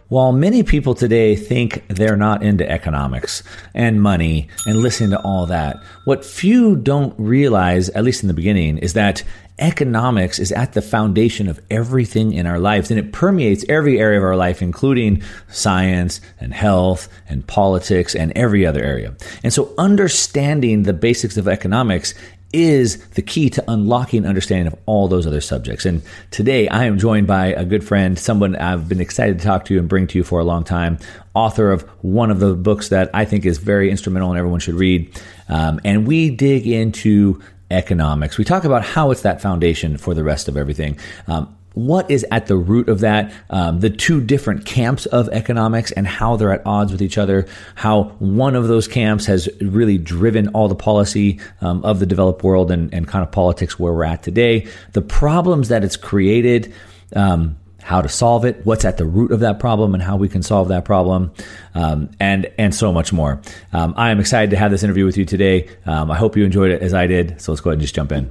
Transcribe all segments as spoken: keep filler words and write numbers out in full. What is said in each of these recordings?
While many people today think they're not into economics and money and listening to all that, what few don't realize, at least in the beginning, is that economics is at the foundation of everything in our lives, and it permeates every area of our life, including science and health and politics and every other area. And so understanding the basics of economics is the key to unlocking understanding of all those other subjects. And today I am joined by a good friend, someone I've been excited to talk to and bring to you for a long time, author of one of the books that I think is very instrumental and everyone should read. Um, and we dig into economics. We talk about how it's that foundation for the rest of everything. Um, What is at the root of that, um, the two different camps of economics and how they're at odds with each other, how one of those camps has really driven all the policy um, of the developed world and, and kind of politics where we're at today, the problems that it's created, um, how to solve it, what's at the root of that problem and how we can solve that problem, um, and and so much more. Um, I am excited to have this interview with you today. Um, I hope you enjoyed it as I did, so let's go ahead and just jump in.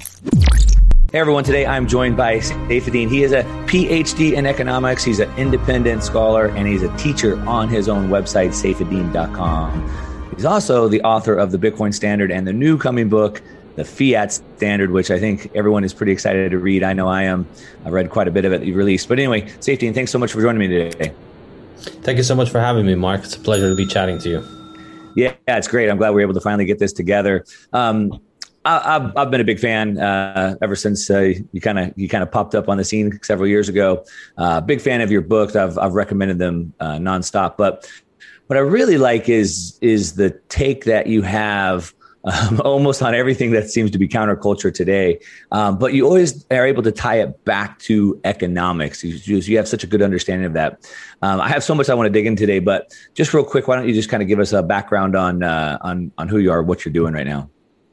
Hey everyone, today I'm joined by Saifedean. He is a P H D in economics, he's an independent scholar, and he's a teacher on his own website, saifedean dot com. He's also the author of the Bitcoin Standard and the new coming book, The Fiat Standard, which I think everyone is pretty excited to read. I know I am. I've read quite a bit of it that you've released. But anyway, Saifedean, thanks so much for joining me today. Thank you so much for having me, Mark. It's a pleasure to be chatting to you. Yeah, it's great. I'm glad we were able to finally get this together. Um, I've, I've been a big fan uh, ever since uh, you kind of you kind of popped up on the scene several years ago. Uh, big fan of your books. I've I've recommended them uh, nonstop. But what I really like is is the take that you have um, almost on everything that seems to be counterculture today. Um, but you always are able to tie it back to economics. You, you have such a good understanding of that. Um, I have so much I want to dig in today. But just real quick, why don't you just kind of give us a background on uh, on on who you are, what you're doing right now?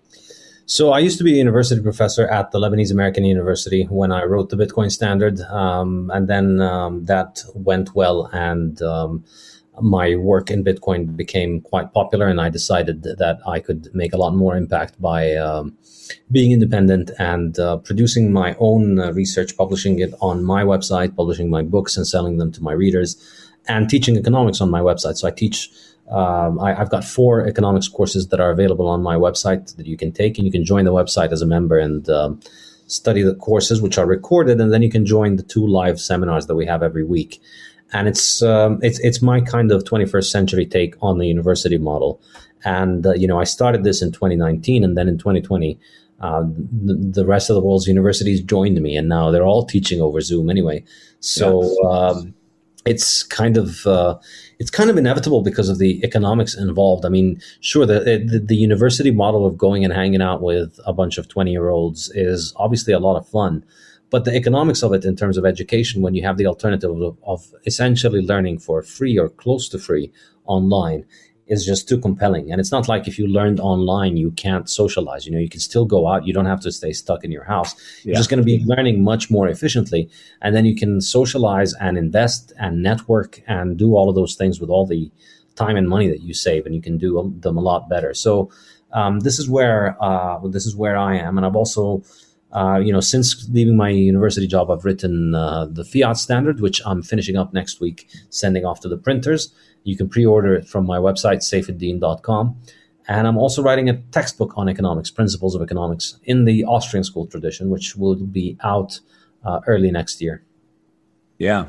So I used to be a university professor at the Lebanese American University when I wrote the Bitcoin Standard. Um, and then um, that went well. And um, my work in Bitcoin became quite popular. And I decided that I could make a lot more impact by um, being independent and uh, producing my own uh, research, publishing it on my website, publishing my books and selling them to my readers, and teaching economics on my website. So I teach Um, I, I've got four economics courses that are available on my website that you can take, and you can join the website as a member and um, study the courses, which are recorded, and then you can join the two live seminars that we have every week. And it's um, it's it's my kind of twenty-first century take on the university model. And uh, you know, I started this in twenty nineteen, and then in twenty twenty, uh, the, the rest of the world's universities joined me, and now they're all teaching over Zoom anyway. So. Yes. Um, It's kind of uh, it's kind of inevitable because of the economics involved. I mean, sure, the, the the university model of going and hanging out with a bunch of twenty-year-olds is obviously a lot of fun, but the economics of it in terms of education, when you have the alternative of, of essentially learning for free or close to free online, is just too compelling. And it's not like if you learned online, you can't socialize. You know, you can still go out. You don't have to stay stuck in your house. You're yeah. just going to be learning much more efficiently. And then you can socialize and invest and network and do all of those things with all the time and money that you save, and you can do them a lot better. So um, this is where uh, this is where I am. And I've also, uh, you know, since leaving my university job, I've written uh, the Fiat Standard, which I'm finishing up next week, sending off to the printers. You can pre-order it from my website, saifedean dot com. And I'm also writing a textbook on economics, principles of economics, in the Austrian school tradition, which will be out uh, early next year. Yeah.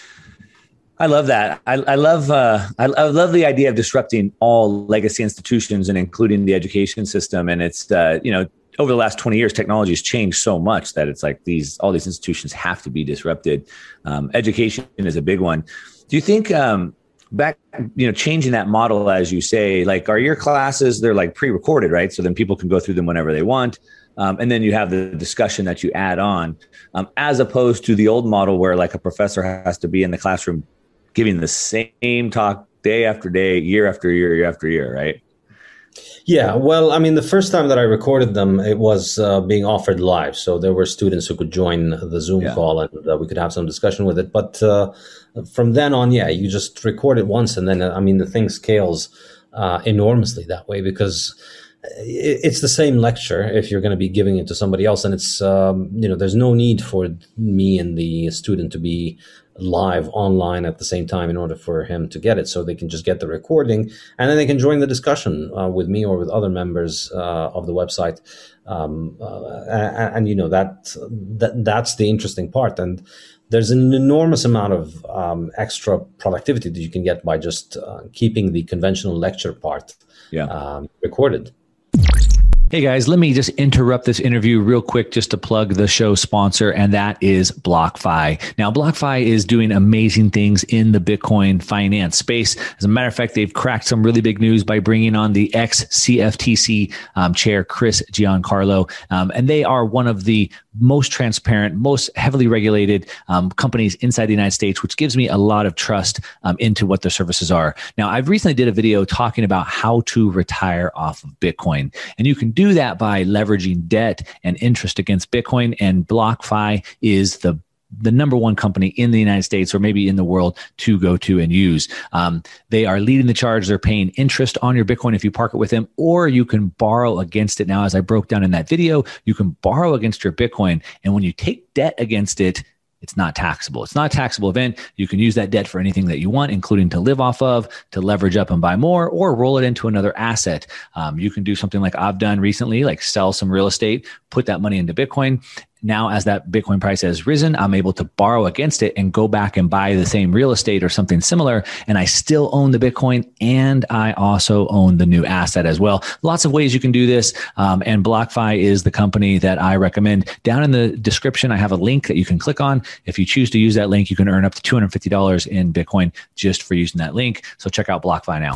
I love that. I, I love uh, I, I love the idea of disrupting all legacy institutions and including the education system. And it's, uh, you know, over the last twenty years, technology has changed so much that it's like these all these institutions have to be disrupted. Um, education is a big one. Do you think... Um, Back, you know, changing that model, as you say, like, are your classes, they're like pre-recorded, right? So then people can go through them whenever they want. Um, and then you have the discussion that you add on, um, as opposed to the old model where like a professor has to be in the classroom giving the same talk day after day, year after year, year after year, right? Yeah, well, I mean, the first time that I recorded them, it was uh, being offered live. So there were students who could join the Zoom yeah. call and uh, we could have some discussion with it. But uh, from then on, yeah, you just record it once. And then, uh, I mean, the thing scales uh, enormously that way because it's the same lecture if you're going to be giving it to somebody else, and it's um, you know there's no need for me and the student to be live online at the same time in order for him to get it. So they can just get the recording, and then they can join the discussion uh, with me or with other members uh, of the website. Um, uh, and, and you know that, that that's the interesting part. And there's an enormous amount of um, extra productivity that you can get by just uh, keeping the conventional lecture part yeah. um, recorded. Hey guys, let me just interrupt this interview real quick just to plug the show sponsor, and that is BlockFi. Now, BlockFi is doing amazing things in the Bitcoin finance space. As a matter of fact, they've cracked some really big news by bringing on the ex-C F T C um, chair, Chris Giancarlo, um, and they are one of the most transparent, most heavily regulated um, companies inside the United States, which gives me a lot of trust um, into what their services are. Now, I've recently did a video talking about how to retire off of Bitcoin, and you can do that by leveraging debt and interest against Bitcoin, and BlockFi is the the number one company in the United States, or maybe in the world, to go to and use. Um, they are leading the charge. They're paying interest on your Bitcoin if you park it with them, or you can borrow against it. Now, as I broke down in that video, you can borrow against your Bitcoin. And when you take debt against it, it's not taxable. It's not a taxable event. You can use that debt for anything that you want, including to live off of, to leverage up and buy more, or roll it into another asset. Um, you can do something like I've done recently, like sell some real estate, put that money into Bitcoin. Now, as that Bitcoin price has risen, I'm able to borrow against it and go back and buy the same real estate or something similar. And I still own the Bitcoin, and I also own the new asset as well. Lots of ways you can do this. Um, and BlockFi is the company that I recommend. Down in the description, I have a link that you can click on. If you choose to use that link, you can earn up to two hundred fifty dollars in Bitcoin just for using that link. So check out BlockFi now.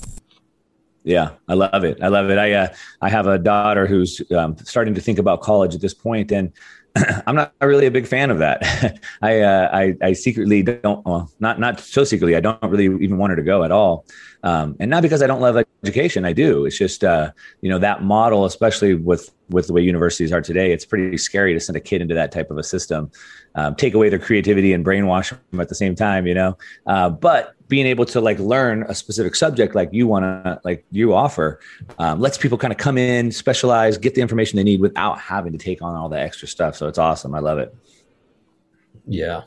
Yeah, I love it. I love it. I uh, I have a daughter who's um, starting to think about college at this point, and I'm not really a big fan of that. I, uh, I I secretly don't. Well, not not so secretly. I don't really even want her to go at all, um, and not because I don't love education. I do. It's just uh, you know that model, especially with with the way universities are today. It's pretty scary to send a kid into that type of a system, um, take away their creativity and brainwash them at the same time. You know, uh, but being able to like learn a specific subject like you want to, like you offer, um, lets people kind of come in, specialize, get the information they need without having to take on all the extra stuff. So it's awesome. I love it. Yeah.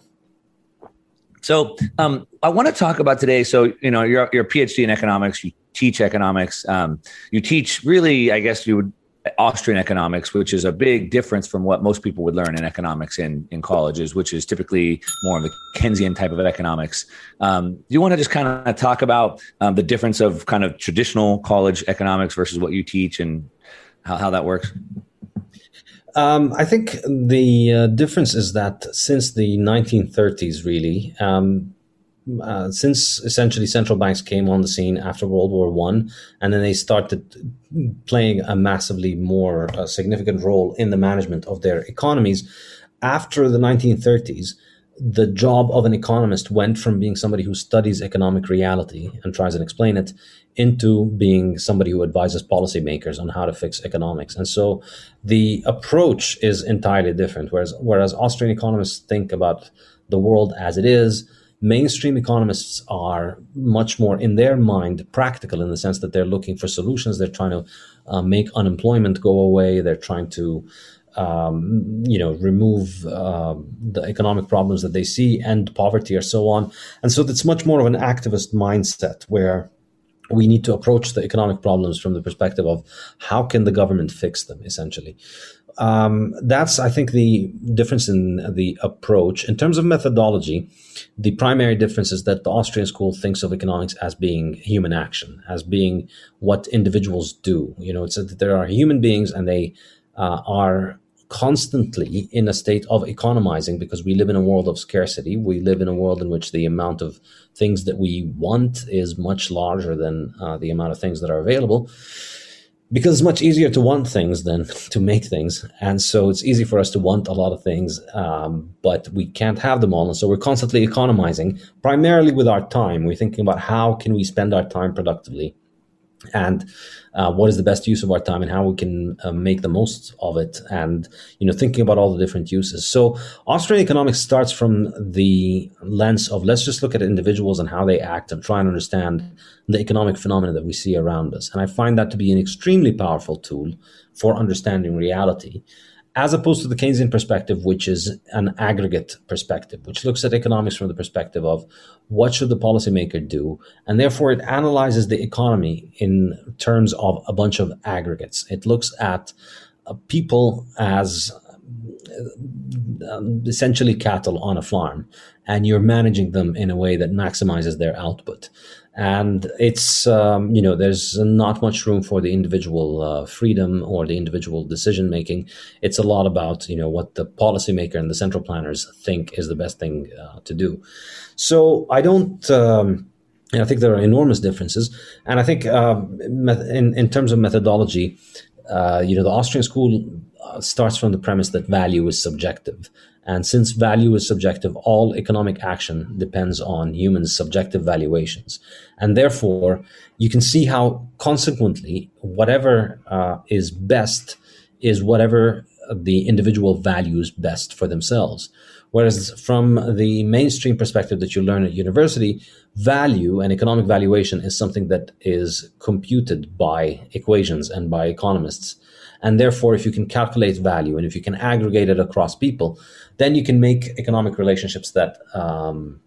So um, I want to talk about today. So, you know, you're, you're a PhD in economics, you teach economics, um, you teach really, I guess you would, Austrian economics, which is a big difference from what most people would learn in economics in, in colleges, which is typically more of the Keynesian type of economics. Um, do you want to just kind of talk about um, the difference of kind of traditional college economics versus what you teach and how, how that works? Um, I think the uh, difference is that since the nineteen thirties, really, um, Uh, since essentially central banks came on the scene after World War One, and then they started playing a massively more uh, significant role in the management of their economies. After the nineteen thirties, the job of an economist went from being somebody who studies economic reality and tries and explain it into being somebody who advises policymakers on how to fix economics. And so the approach is entirely different. Whereas, whereas Austrian economists think about the world as it is, mainstream economists are much more, in their mind, practical in the sense that they're looking for solutions. They're trying to uh, make unemployment go away. They're trying to, um, you know, remove uh, the economic problems that they see, end poverty, or so on. And so it's much more of an activist mindset where we need to approach the economic problems from the perspective of how can the government fix them, essentially. Um, that's, I think, the difference in the approach. In terms of methodology, the primary difference is that the Austrian school thinks of economics as being human action, as being what individuals do. You know, it's that there are human beings, and they uh, are constantly in a state of economizing because we live in a world of scarcity. We live in a world in which the amount of things that we want is much larger than uh, the amount of things that are available. Because it's much easier to want things than to make things. And so it's easy for us to want a lot of things, um, but we can't have them all. And so we're constantly economizing, primarily with our time. We're thinking about how can we spend our time productively. and uh, what is the best use of our time and how we can uh, make the most of it, and you know thinking about all the different uses. So Austrian economics starts from the lens of let's just look at individuals and how they act and try and understand the economic phenomena that we see around us. And I find that to be an extremely powerful tool for understanding reality, as opposed to the Keynesian perspective, which is an aggregate perspective, which looks at economics from the perspective of what should the policymaker do, and therefore it analyzes the economy in terms of a bunch of aggregates. It looks at uh, people as um, essentially cattle on a farm, and you're managing them in a way that maximizes their output. And it's, um, you know, there's not much room for the individual uh, freedom or the individual decision making. It's a lot about, you know, what the policymaker and the central planners think is the best thing uh, to do. So I don't, um, and I think there are enormous differences. And I think um, in, in terms of methodology, uh, you know, the Austrian school starts from the premise that value is subjective. And since value is subjective, all economic action depends on humans' subjective valuations. And therefore, you can see how consequently, whatever uh, is best is whatever the individual values best for themselves. Whereas from the mainstream perspective that you learn at university, value and economic valuation is something that is computed by equations and by economists. And therefore, if you can calculate value and if you can aggregate it across people, then you can make economic relationships that, um,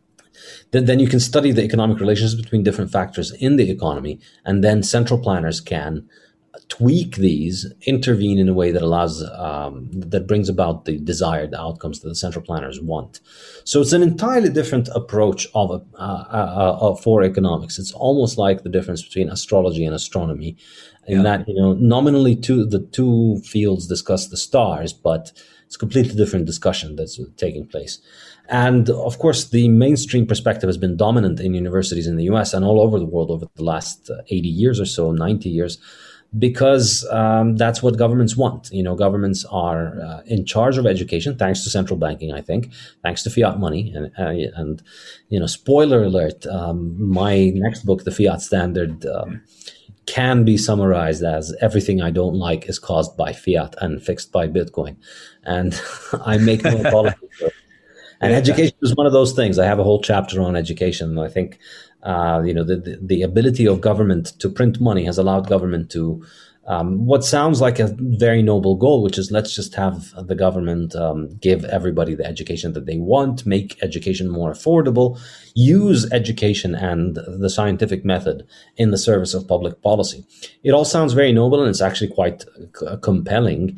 then, then you can study the economic relationships between different factors in the economy. And then central planners can tweak these, intervene in a way that allows, um, that brings about the desired outcomes that the central planners want. So it's an entirely different approach of uh, uh, uh, for economics. It's almost like the difference between astrology and astronomy, in yeah. that, you know, nominally two, the two fields discuss the stars, but it's a completely different discussion that's taking place. And of course, the mainstream perspective has been dominant in universities in the U S and all over the world over the last eighty years or so, ninety years, because um, that's what governments want. You know, governments are uh, in charge of education, thanks to central banking, I think, thanks to fiat money. And, uh, and you know, spoiler alert, um, my next book, The Fiat Standard, um, can be summarized as everything I don't like is caused by fiat and fixed by Bitcoin. And I make no apology for it. And yeah, education is one of those things. I have a whole chapter on education. I think, uh, you know, the, the, the ability of government to print money has allowed government to, um, what sounds like a very noble goal, which is let's just have the government um, give everybody the education that they want, make education more affordable, use education and the scientific method in the service of public policy. It all sounds very noble, and it's actually quite c- compelling.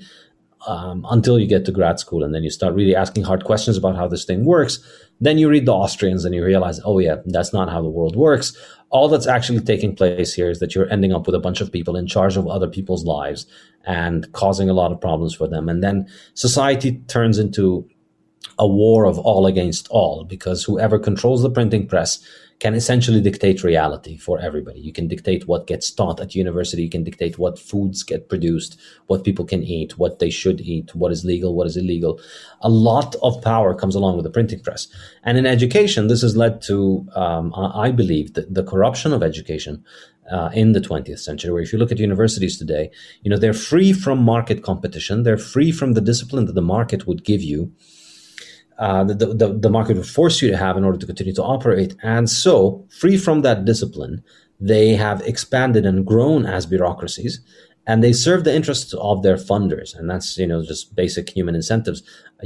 Um, until you get to grad school, and then you start really asking hard questions about how this thing works. Then you read the Austrians and you realize, oh yeah, that's not how the world works. All that's actually taking place here is that you're ending up with a bunch of people in charge of other people's lives and causing a lot of problems for them. And then society turns into a war of all against all, because whoever controls the printing press can essentially dictate reality for everybody. You can dictate what gets taught at university. You can dictate what foods get produced, what people can eat, what they should eat, what is legal, what is illegal. A lot of power comes along with the printing press. And in education, this has led to, um, I believe, the, the corruption of education uh, in the twentieth century, where if you look at universities today, you know, they're free from market competition. They're free from the discipline that the market would give you. Uh, the, the, the market would force you to have in order to continue to operate. And so, free from that discipline, they have expanded and grown as bureaucracies, and they serve the interests of their funders. And that's, you know, just basic human incentives.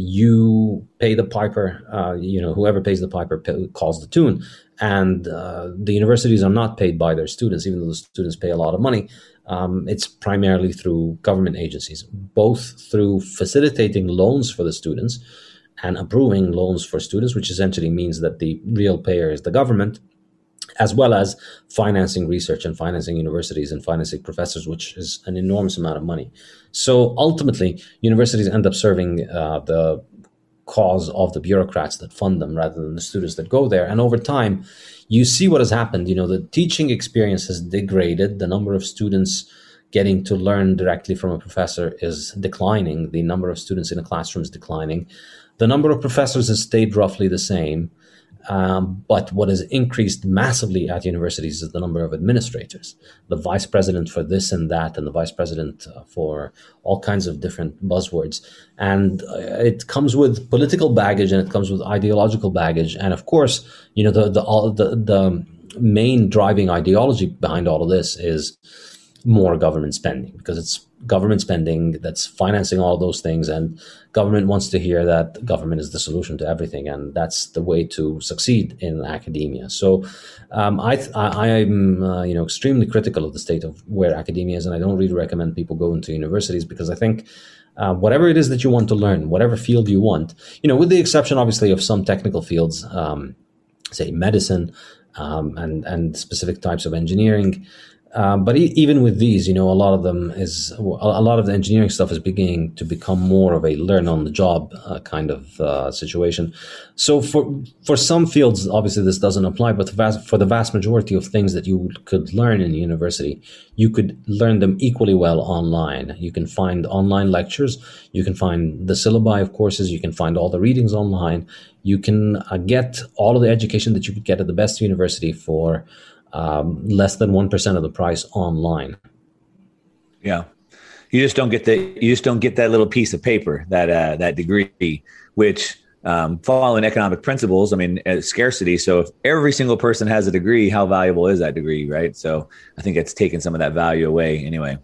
You pay the piper, uh, you know, whoever pays the piper pay, calls the tune. And uh, the universities are not paid by their students, even though the students pay a lot of money. Um, it's primarily through government agencies, both through facilitating loans for the students and approving loans for students, which essentially means that the real payer is the government, as well as financing research and financing universities and financing professors, which is an enormous amount of money. So ultimately, universities end up serving uh, the cause of the bureaucrats that fund them rather than the students that go there. And over time, you see what has happened. You know, the teaching experience has degraded. The number of students getting to learn directly from a professor is declining. The number of students in a classroom is declining. The number of professors has stayed roughly the same. Um, but what has increased massively at universities is the number of administrators, the vice president for this and that, and the vice president uh, for all kinds of different buzzwords. And uh, it comes with political baggage, and it comes with ideological baggage. And of course, you know, the the all, the, the main driving ideology behind all of this is more government spending, because it's government spending that's financing all of those things, and government wants to hear that government is the solution to everything, and that's the way to succeed in academia. So um, I, I I'm uh, you know extremely critical of the state of where academia is, and I don't really recommend people go into universities, because I think uh, whatever it is that you want to learn, whatever field you want, you know, with the exception obviously of some technical fields, um, say medicine um, and and specific types of engineering. Um, but e- even with these, you know, a lot of them is a lot of the engineering stuff is beginning to become more of a learn on the job uh, kind of uh, situation. So for for some fields, obviously this doesn't apply, but the vast, for the vast majority of things that you could learn in university, you could learn them equally well online. You can find online lectures, you can find the syllabi of courses, you can find all the readings online. You can uh, get all of the education that you could get at the best university for Um, less than one percent of the price online. Yeah. You just don't get the, you just don't get that little piece of paper, that, uh, that degree, which, um, following economic principles, I mean, uh, scarcity. So if every single person has a degree, how valuable is that degree? Right. So I think it's taken some of that value away anyway.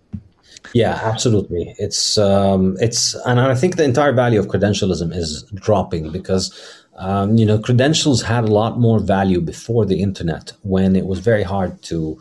Yeah, absolutely. It's, um, it's, and I think the entire value of credentialism is dropping, because Um, you know, credentials had a lot more value before the internet, when it was very hard to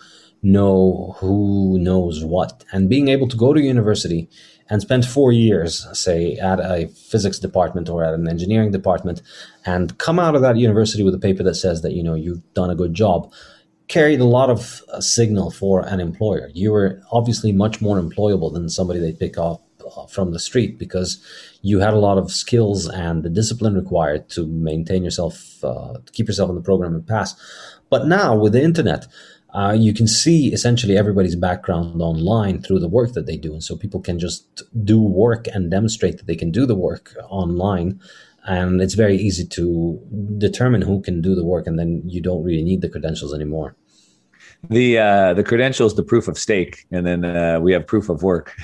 know who knows what. And being able to go to university and spend four years, say, at a physics department or at an engineering department, and come out of that university with a paper that says that, you know, you've done a good job, carried a lot of uh, signal for an employer. You were obviously much more employable than somebody they pick up from the street, because you had a lot of skills and the discipline required to maintain yourself, uh, to keep yourself in the program and pass. But now with the internet, uh, you can see essentially everybody's background online through the work that they do. And so people can just do work and demonstrate that they can do the work online. And it's very easy to determine who can do the work. And then you don't really need the credentials anymore. The uh, the credentials, the proof of stake, and then uh, we have proof of work,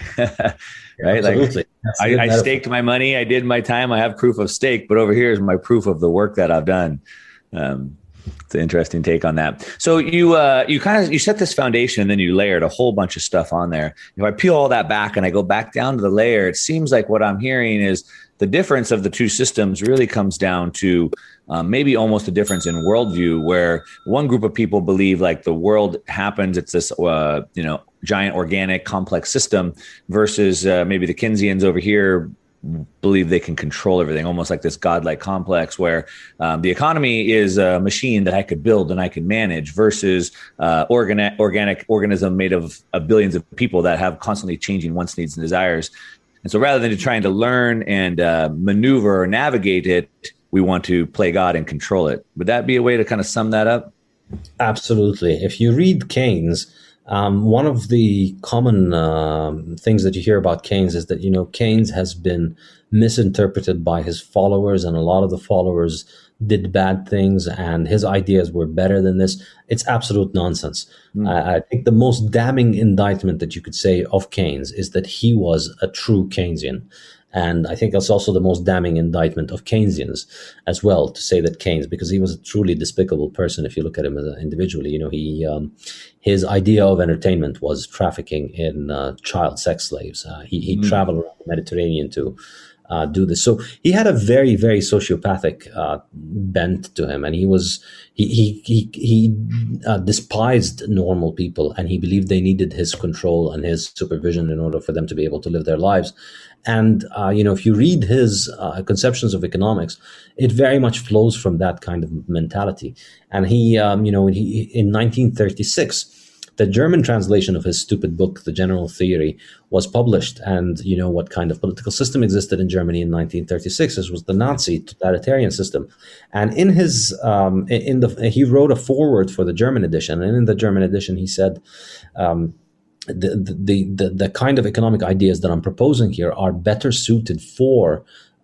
right? Absolutely. Like I, I staked my money, I did my time, I have proof of stake, but over here is my proof of the work that I've done. Um, it's an interesting take on that. So you uh, you kind of you set this foundation, and then you layered a whole bunch of stuff on there. If I peel all that back and I go back down to the layer, it seems like what I'm hearing is the difference of the two systems really comes down to um, maybe almost a difference in worldview, where one group of people believe like the world happens, it's this, uh, you know, giant organic complex system, versus uh, maybe the Keynesians over here believe they can control everything, almost like this godlike complex where um, the economy is a machine that I could build and I can manage, versus uh, organic, organic organism made of, of billions of people that have constantly changing wants, needs, and desires. And so rather than trying to learn and uh, maneuver or navigate it, we want to play God and control it. Would that be a way to kind of sum that up? Absolutely. If you read Keynes, um, one of the common um, things that you hear about Keynes is that, you know, Keynes has been misinterpreted by his followers, and a lot of the followers did bad things and his ideas were better than this. It's absolute nonsense. Mm. Uh, I think the most damning indictment that you could say of Keynes is that he was a true Keynesian. And I think that's also the most damning indictment of Keynesians as well, to say that Keynes, because he was a truly despicable person if you look at him as a, individually. You know, he um, his idea of entertainment was trafficking in uh, child sex slaves. Uh, he he mm. traveled around the Mediterranean to uh, do this. So he had a very, very sociopathic uh, bent to him, and he was he he he, he uh, despised normal people, and he believed they needed his control and his supervision in order for them to be able to live their lives. And, uh, you know, if you read his uh, conceptions of economics, it very much flows from that kind of mentality. And he, um, you know, he, in nineteen thirty-six, the German translation of his stupid book, The General Theory, was published. And, you know, what kind of political system existed in Germany in nineteen thirty-six? This was the Nazi totalitarian system. And in his, um, in the, he wrote a foreword for the German edition. And in the German edition, he said, um, The, the the the kind of economic ideas that I'm proposing here are better suited for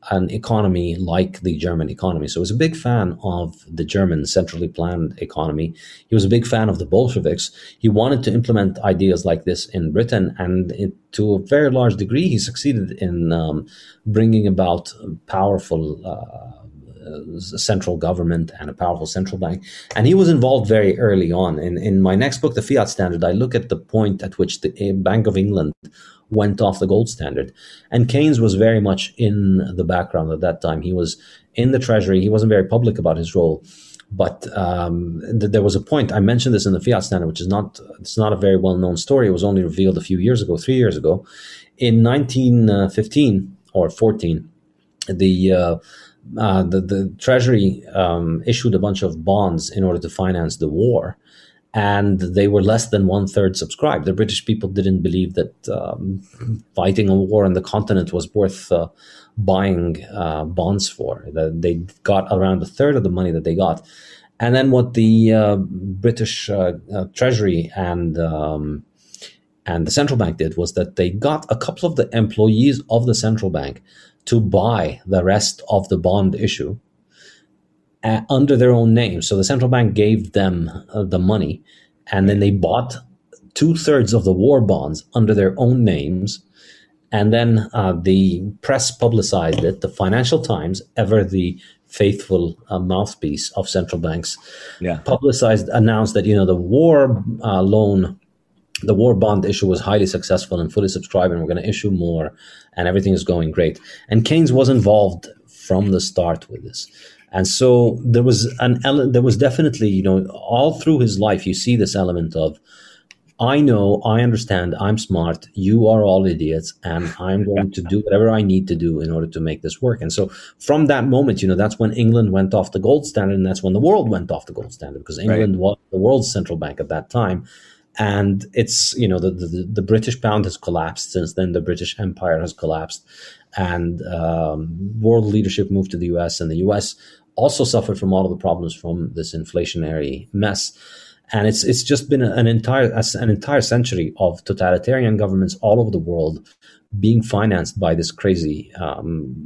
an economy like the German economy. So he was a big fan of the German centrally planned economy. He was a big fan of the Bolsheviks. He wanted to implement ideas like this in Britain, and it, to a very large degree, he succeeded in um, bringing about powerful uh, central government and a powerful central bank. And he was involved very early on. In, in my next book, The Fiat Standard, I look at the point at which the Bank of England went off the gold standard. And Keynes was very much in the background at that time. He was in the Treasury. He wasn't very public about his role. But um, th- there was a point, I mentioned this in the Fiat Standard, which is not, it's not a very well-known story. It was only revealed a few years ago, three years ago. In nineteen fifteen or fourteen, the uh, uh, the, the Treasury um, issued a bunch of bonds in order to finance the war. And they were less than one third subscribed. The British people didn't believe that um, fighting a war on the continent was worth uh, buying uh, bonds for. They got around a third of the money that they got. And then what the uh, British uh, uh, Treasury and um, and the central bank did was that they got a couple of the employees of the central bank to buy the rest of the bond issue Uh, under their own name. So the central bank gave them uh, the money, and then they bought two thirds of the war bonds under their own names. And then uh, the press publicized it. The Financial Times, ever the faithful uh, mouthpiece of central banks, yeah. publicized, announced that, you know, the war uh, loan, the war bond issue was highly successful and fully subscribed, and we're going to issue more, and everything is going great. And Keynes was involved from the start with this. And so there was an ele- there was definitely, you know, all through his life, you see this element of, I know, I understand, I'm smart, you are all idiots, and I'm going to do whatever I need to do in order to make this work. And so from that moment, you know, that's when England went off the gold standard, and that's when the world went off the gold standard, because England right. was the world's central bank at that time. And it's, you know, the, the, the British pound has collapsed since then. The British Empire has collapsed, and um, world leadership moved to the U S, and the U S also suffered from all of the problems from this inflationary mess. And it's it's just been an entire an entire century of totalitarian governments all over the world being financed by this crazy um,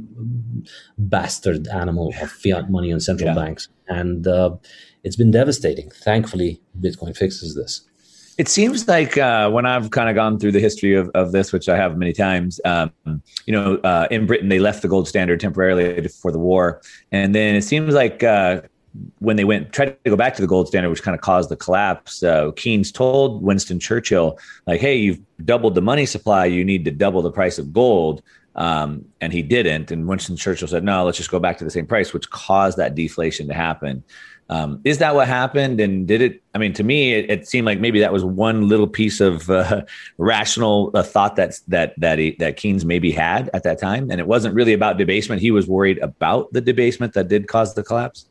bastard animal of fiat money and central yeah. banks. And uh, it's been devastating. Thankfully, Bitcoin fixes this. It seems like uh, when I've kind of gone through the history of, of this, which I have many times, um, you know, uh, in Britain, they left the gold standard temporarily for the war. And then it seems like uh, when they went, tried to go back to the gold standard, which kind of caused the collapse, uh, Keynes told Winston Churchill, like, hey, you've doubled the money supply. You need to double the price of gold. Um, and he didn't. And Winston Churchill said, no, let's just go back to the same price, which caused that deflation to happen. Um, is that what happened? And did it, I mean, to me, it, it seemed like maybe that was one little piece of uh, rational uh, thought that's, that that he, that Keynes maybe had at that time. And it wasn't really about debasement. He was worried about the debasement that did cause the collapse.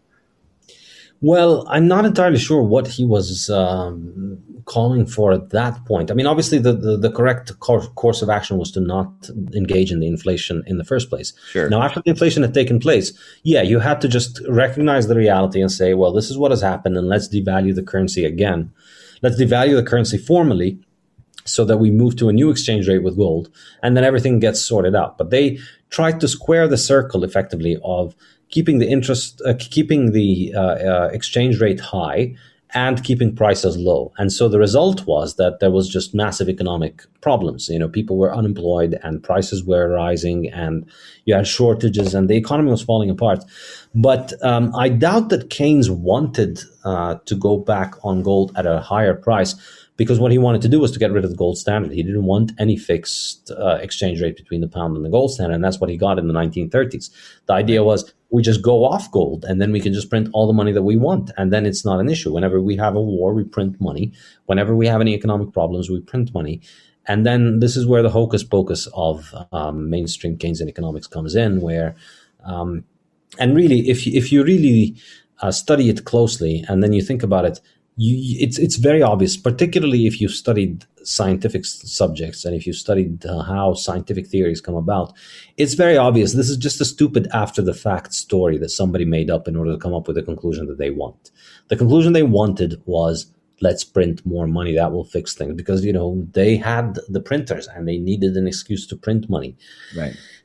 Well, I'm not entirely sure what he was um, calling for at that point. I mean, obviously, the, the, the correct cor- course of action was to not engage in the inflation in the first place. Sure. Now, after the inflation had taken place, yeah, you had to just recognize the reality and say, well, this is what has happened, and let's devalue the currency again. Let's devalue the currency formally so that we move to a new exchange rate with gold, and then everything gets sorted out. But they tried to square the circle effectively of keeping the interest, uh, keeping the uh, uh, exchange rate high and keeping prices low. And so the result was that there was just massive economic problems. You know, people were unemployed and prices were rising and you had shortages and the economy was falling apart. But um, I doubt that Keynes wanted uh, to go back on gold at a higher price, because what he wanted to do was to get rid of the gold standard. He didn't want any fixed uh, exchange rate between the pound and the gold standard, and that's what he got in the nineteen thirties. The idea was we just go off gold, and then we can just print all the money that we want, and then it's not an issue. Whenever we have a war, we print money. Whenever we have any economic problems, we print money. And then this is where the hocus pocus of um, mainstream Keynesian economics comes in, where, um, and really, if you, if you really uh, study it closely, and then you think about it, You, it's it's very obvious, particularly if you've studied scientific subjects and if you've studied uh, how scientific theories come about. It's very obvious. This is just a stupid after-the-fact story that somebody made up in order to come up with a conclusion that they want. The conclusion they wanted was, let's print more money. That will fix things, because, you know, they had the printers and they needed an excuse to print money. Right.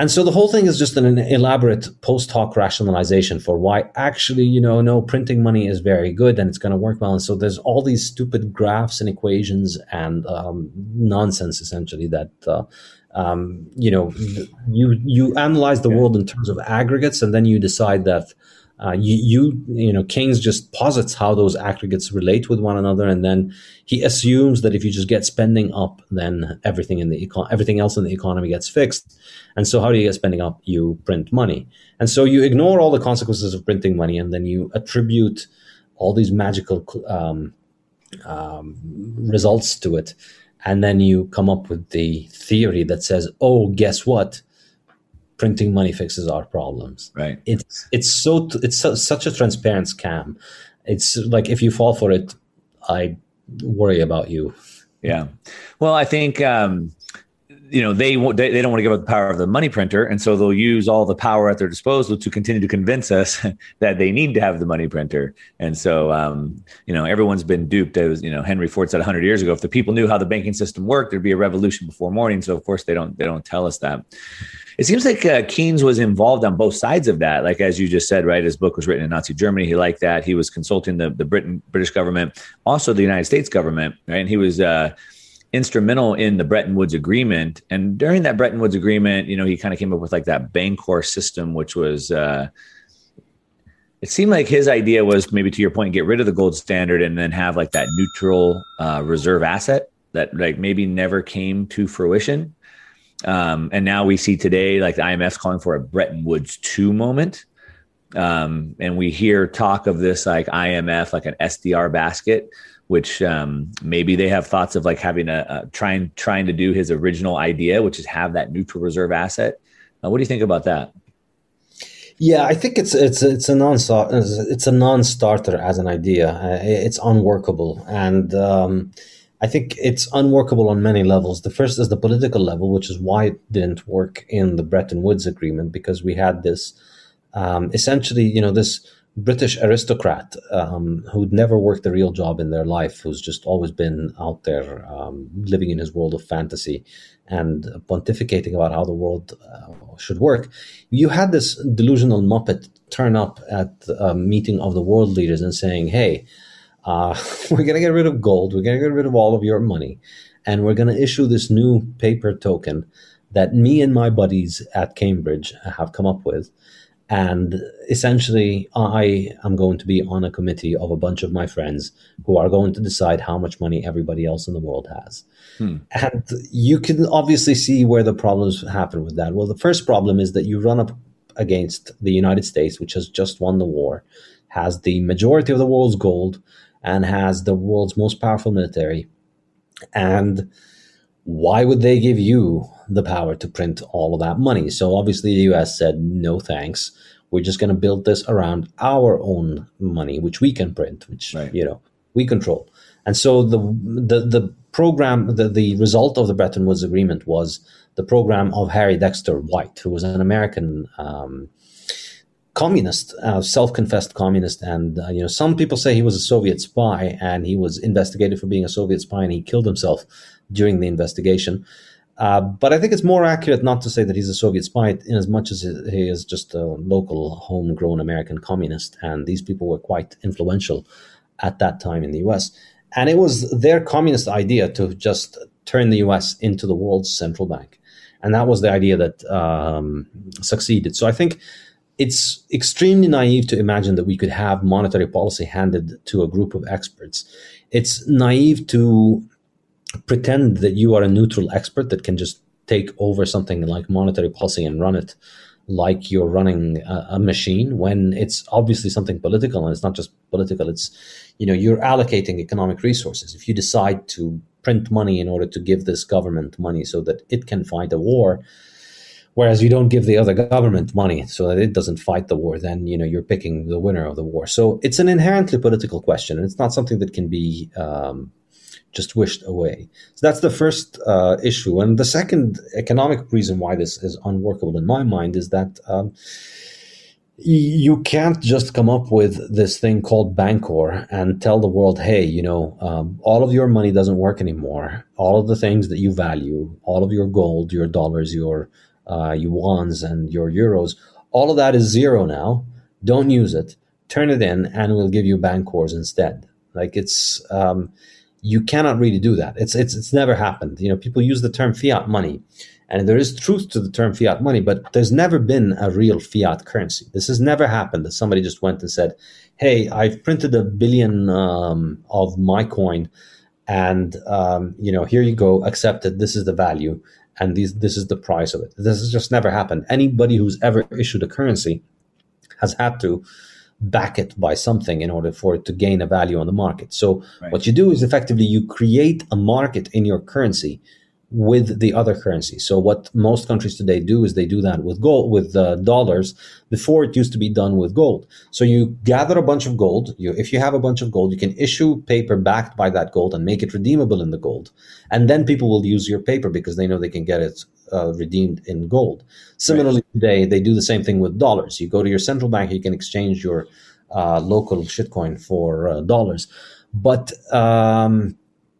And so the whole thing is just an elaborate post hoc rationalization for why actually, you know, no, printing money is very good and it's going to work well. And so there's all these stupid graphs and equations and um, nonsense, essentially, that, uh, um, you know, you you analyze the world in terms of aggregates, and then you decide that Uh, you, you, you know, Keynes just posits how those aggregates relate with one another, and then he assumes that if you just get spending up, then everything in the econ- everything else in the economy gets fixed. And so, how do you get spending up? You print money, and so you ignore all the consequences of printing money, and then you attribute all these magical um, um, results to it, and then you come up with the theory that says, "Oh, guess what? Printing money fixes our problems." Right. It's it's so it's so, such a transparent scam. It's like if you fall for it, I worry about you. Yeah. Well, I think um, you know they, they they don't want to give up the power of the money printer, and so they'll use all the power at their disposal to continue to convince us that they need to have the money printer. And so um, you know everyone's been duped. As you know, Henry Ford said one hundred years ago, if the people knew how the banking system worked, there'd be a revolution before morning. So of course they don't they don't tell us that. It seems like uh, Keynes was involved on both sides of that. Like, as you just said, right, his book was written in Nazi Germany. He liked that. He was consulting the, the Britain, British government, also the United States government, right? And he was uh, instrumental in the Bretton Woods Agreement. And during that Bretton Woods Agreement, you know, he kind of came up with like that Bancor system, which was, uh, it seemed like his idea was, maybe to your point, get rid of the gold standard and then have like that neutral uh, reserve asset that like maybe never came to fruition. Um, and now we see today, like the I M F's calling for a Bretton Woods two moment. Um, and we hear talk of this like I M F, like an S D R basket, which um, maybe they have thoughts of like having a, a trying, trying to do his original idea, which is have that neutral reserve asset. Uh, what do you think about that? Yeah, I think it's it's it's a non it's a non-starter as an idea. Uh, it's unworkable, and um, I think it's unworkable on many levels. The first is the political level, which is why it didn't work in the Bretton Woods Agreement, because we had this um, essentially, you know, this British aristocrat um, who'd never worked a real job in their life, who's just always been out there um, living in his world of fantasy and pontificating about how the world uh, should work. You had this delusional muppet turn up at a meeting of the world leaders and saying, hey, Uh, we're going to get rid of gold. We're going to get rid of all of your money. And we're going to issue this new paper token that me and my buddies at Cambridge have come up with. And essentially, I am going to be on a committee of a bunch of my friends who are going to decide how much money everybody else in the world has. Hmm. And you can obviously see where the problems happen with that. Well, the first problem is that you run up against the United States, which has just won the war, has the majority of the world's gold, and has the world's most powerful military. And why would they give you the power to print all of that money? So obviously the U S said, no thanks. We're just going to build this around our own money, which we can print, which, right, you know, we control. And so the the the program, the, the result of the Bretton Woods Agreement was the program of Harry Dexter White, who was an American um communist, uh, self-confessed communist. And, uh, you know, some people say he was a Soviet spy, and he was investigated for being a Soviet spy, and he killed himself during the investigation. Uh, but I think it's more accurate not to say that he's a Soviet spy, in as much as he is just a local homegrown American communist. And these people were quite influential at that time in the U S. And it was their communist idea to just turn the U S into the world's central bank. And that was the idea that um, succeeded. So I think it's extremely naive to imagine that we could have monetary policy handed to a group of experts. It's naive to pretend that you are a neutral expert that can just take over something like monetary policy and run it like you're running a, a machine, when it's obviously something political. And it's not just political. It's, you know, you're allocating economic resources. If you decide to print money in order to give this government money so that it can fight a war, whereas you don't give the other government money so that it doesn't fight the war, then, you know, you're picking the winner of the war. So it's an inherently political question, and it's not something that can be um, just wished away. So that's the first uh, issue. And the second economic reason why this is unworkable in my mind is that um, you can't just come up with this thing called Bancor and tell the world, hey, you know, um, all of your money doesn't work anymore. All of the things that you value, all of your gold, your dollars, your uh, yuans and your euros. All of that is zero now. Don't use it. Turn it in, and we'll give you Bancors instead. Like it's, um, you cannot really do that. It's it's it's never happened. You know, people use the term fiat money, and there is truth to the term fiat money, but there's never been a real fiat currency. This has never happened that somebody just went and said, "Hey, I've printed a billion um, of my coin, and um, you know, here you go. Accept it. This is the value, and these this is the price of it." This has just never happened. Anybody who's ever issued a currency has had to back it by something in order for it to gain a value on the market. So right. What you do is effectively you create a market in your currency with the other currency. So what most countries today do is they do that with gold, with uh, dollars. Before, it used to be done with gold. So you gather a bunch of gold. You, if you have a bunch of gold, you can issue paper backed by that gold and make it redeemable in the gold. And then people will use your paper because they know they can get it uh, redeemed in gold. Similarly, right. Today, they do the same thing with dollars. You go to your central bank, you can exchange your uh, local shitcoin for uh, dollars. But um,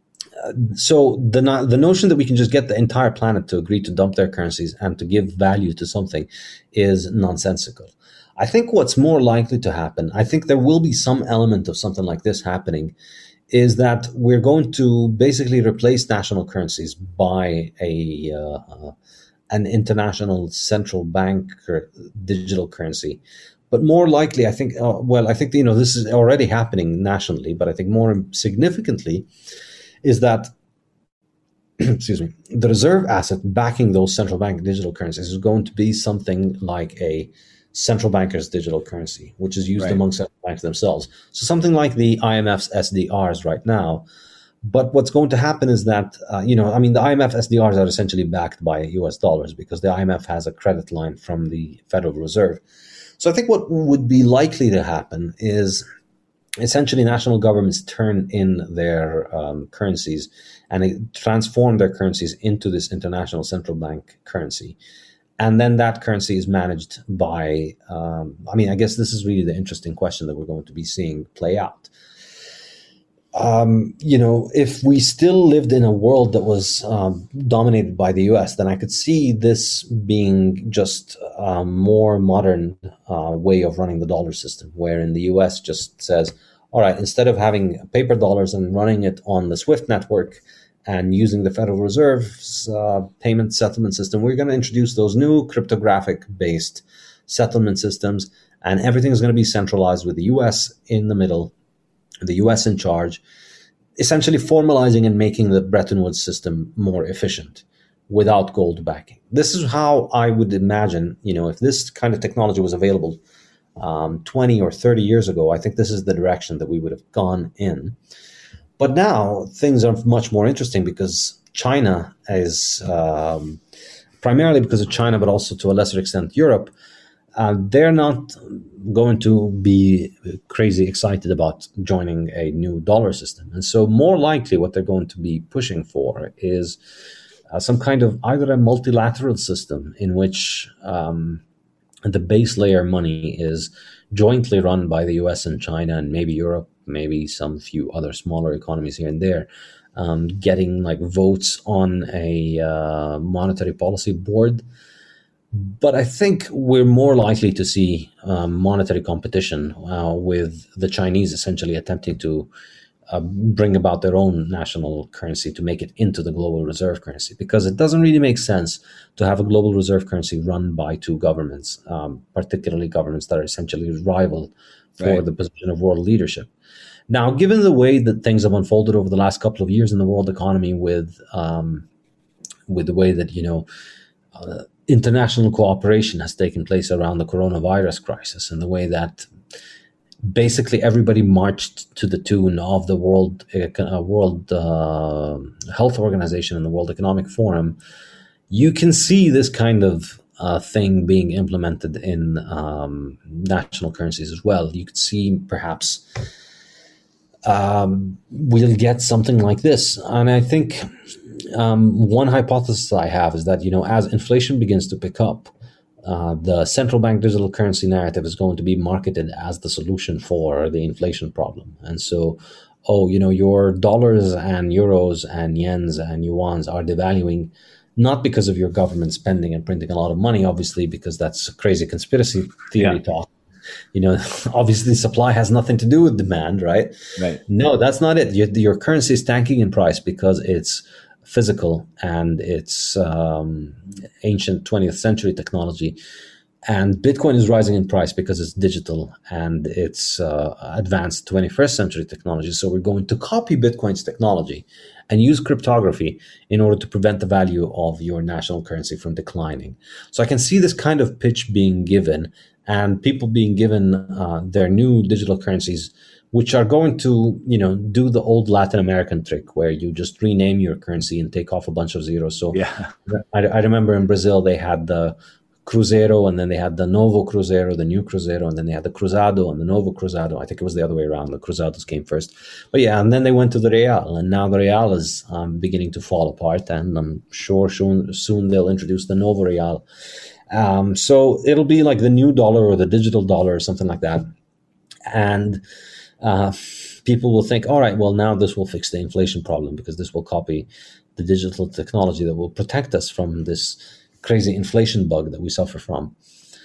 so the the notion that we can just get the entire planet to agree to dump their currencies and to give value to something is nonsensical. I think what's more likely to happen, I think there will be some element of something like this happening, is that we're going to basically replace national currencies by a uh, an international central bank digital currency. But more likely, I think, uh, well, I think, you know, this is already happening nationally, but I think more significantly is that, excuse me, the reserve asset backing those central bank digital currencies is going to be something like a central banker's digital currency, which is used right. among central banks themselves. So something like the I M F's S D Rs right now. But what's going to happen is that, uh, you know, I mean, the I M F S D Rs are essentially backed by U S dollars because the I M F has a credit line from the Federal Reserve. So I think what would be likely to happen is essentially national governments turn in their um, currencies and transform their currencies into this international central bank currency. And then that currency is managed by, um, I mean, I guess this is really the interesting question that we're going to be seeing play out. Um, you know, if we still lived in a world that was um, dominated by the U S, then I could see this being just a more modern uh, way of running the dollar system, wherein the U S just says, all right, instead of having paper dollars and running it on the SWIFT network and using the Federal Reserve's uh, payment settlement system, we're going to introduce those new cryptographic-based settlement systems, and everything is going to be centralized with the U S in the middle, the U S in charge, essentially formalizing and making the Bretton Woods system more efficient without gold backing. This is how I would imagine, you know, if this kind of technology was available um, twenty or thirty years ago, I think this is the direction that we would have gone in. But now things are much more interesting because China is, um, primarily because of China, but also to a lesser extent Europe, Uh, they're not going to be crazy excited about joining a new dollar system. And so more likely what they're going to be pushing for is uh, some kind of either a multilateral system in which um, the base layer money is jointly run by the U S and China and maybe Europe, maybe some few other smaller economies here and there, um, getting like votes on a uh, monetary policy board. But I think we're more likely to see um, monetary competition uh, with the Chinese essentially attempting to uh, bring about their own national currency to make it into the global reserve currency, because it doesn't really make sense to have a global reserve currency run by two governments, um, particularly governments that are essentially rival for right. the position of world leadership. Now, given the way that things have unfolded over the last couple of years in the world economy with, um, with the way that, you know, uh, international cooperation has taken place around the coronavirus crisis, and the way that basically everybody marched to the tune of the World uh, World uh, Health Organization and the World Economic Forum, you can see this kind of uh, thing being implemented in um, national currencies as well. You could see perhaps um, we'll get something like this, and I think. Um, one hypothesis I have is that, you know, as inflation begins to pick up, uh, the central bank digital currency narrative is going to be marketed as the solution for the inflation problem. And so, oh, you know, your dollars and euros and yens and yuans are devaluing not because of your government spending and printing a lot of money, obviously, because that's crazy conspiracy theory yeah. talk. You know, obviously supply has nothing to do with demand, right? Right. No, that's not it. Your, your currency is tanking in price because it's physical and it's um, ancient twentieth century technology. And Bitcoin is rising in price because it's digital and it's uh, advanced twenty-first century technology. So we're going to copy Bitcoin's technology and use cryptography in order to prevent the value of your national currency from declining. So I can see this kind of pitch being given and people being given uh, their new digital currencies, which are going to, you know, do the old Latin American trick where you just rename your currency and take off a bunch of zeros. So yeah. I, I remember in Brazil, they had the Cruzeiro, and then they had the Novo Cruzeiro, the new Cruzeiro, and then they had the Cruzado and the Novo Cruzado. I think it was the other way around. The Cruzados came first. But yeah, and then they went to the Real, and now the Real is um, beginning to fall apart, and I'm sure soon, soon they'll introduce the Novo Real. Um, so it'll be like the new dollar or the digital dollar or something like that. And uh, people will think, all right, well, now this will fix the inflation problem because this will copy the digital technology that will protect us from this crazy inflation bug that we suffer from.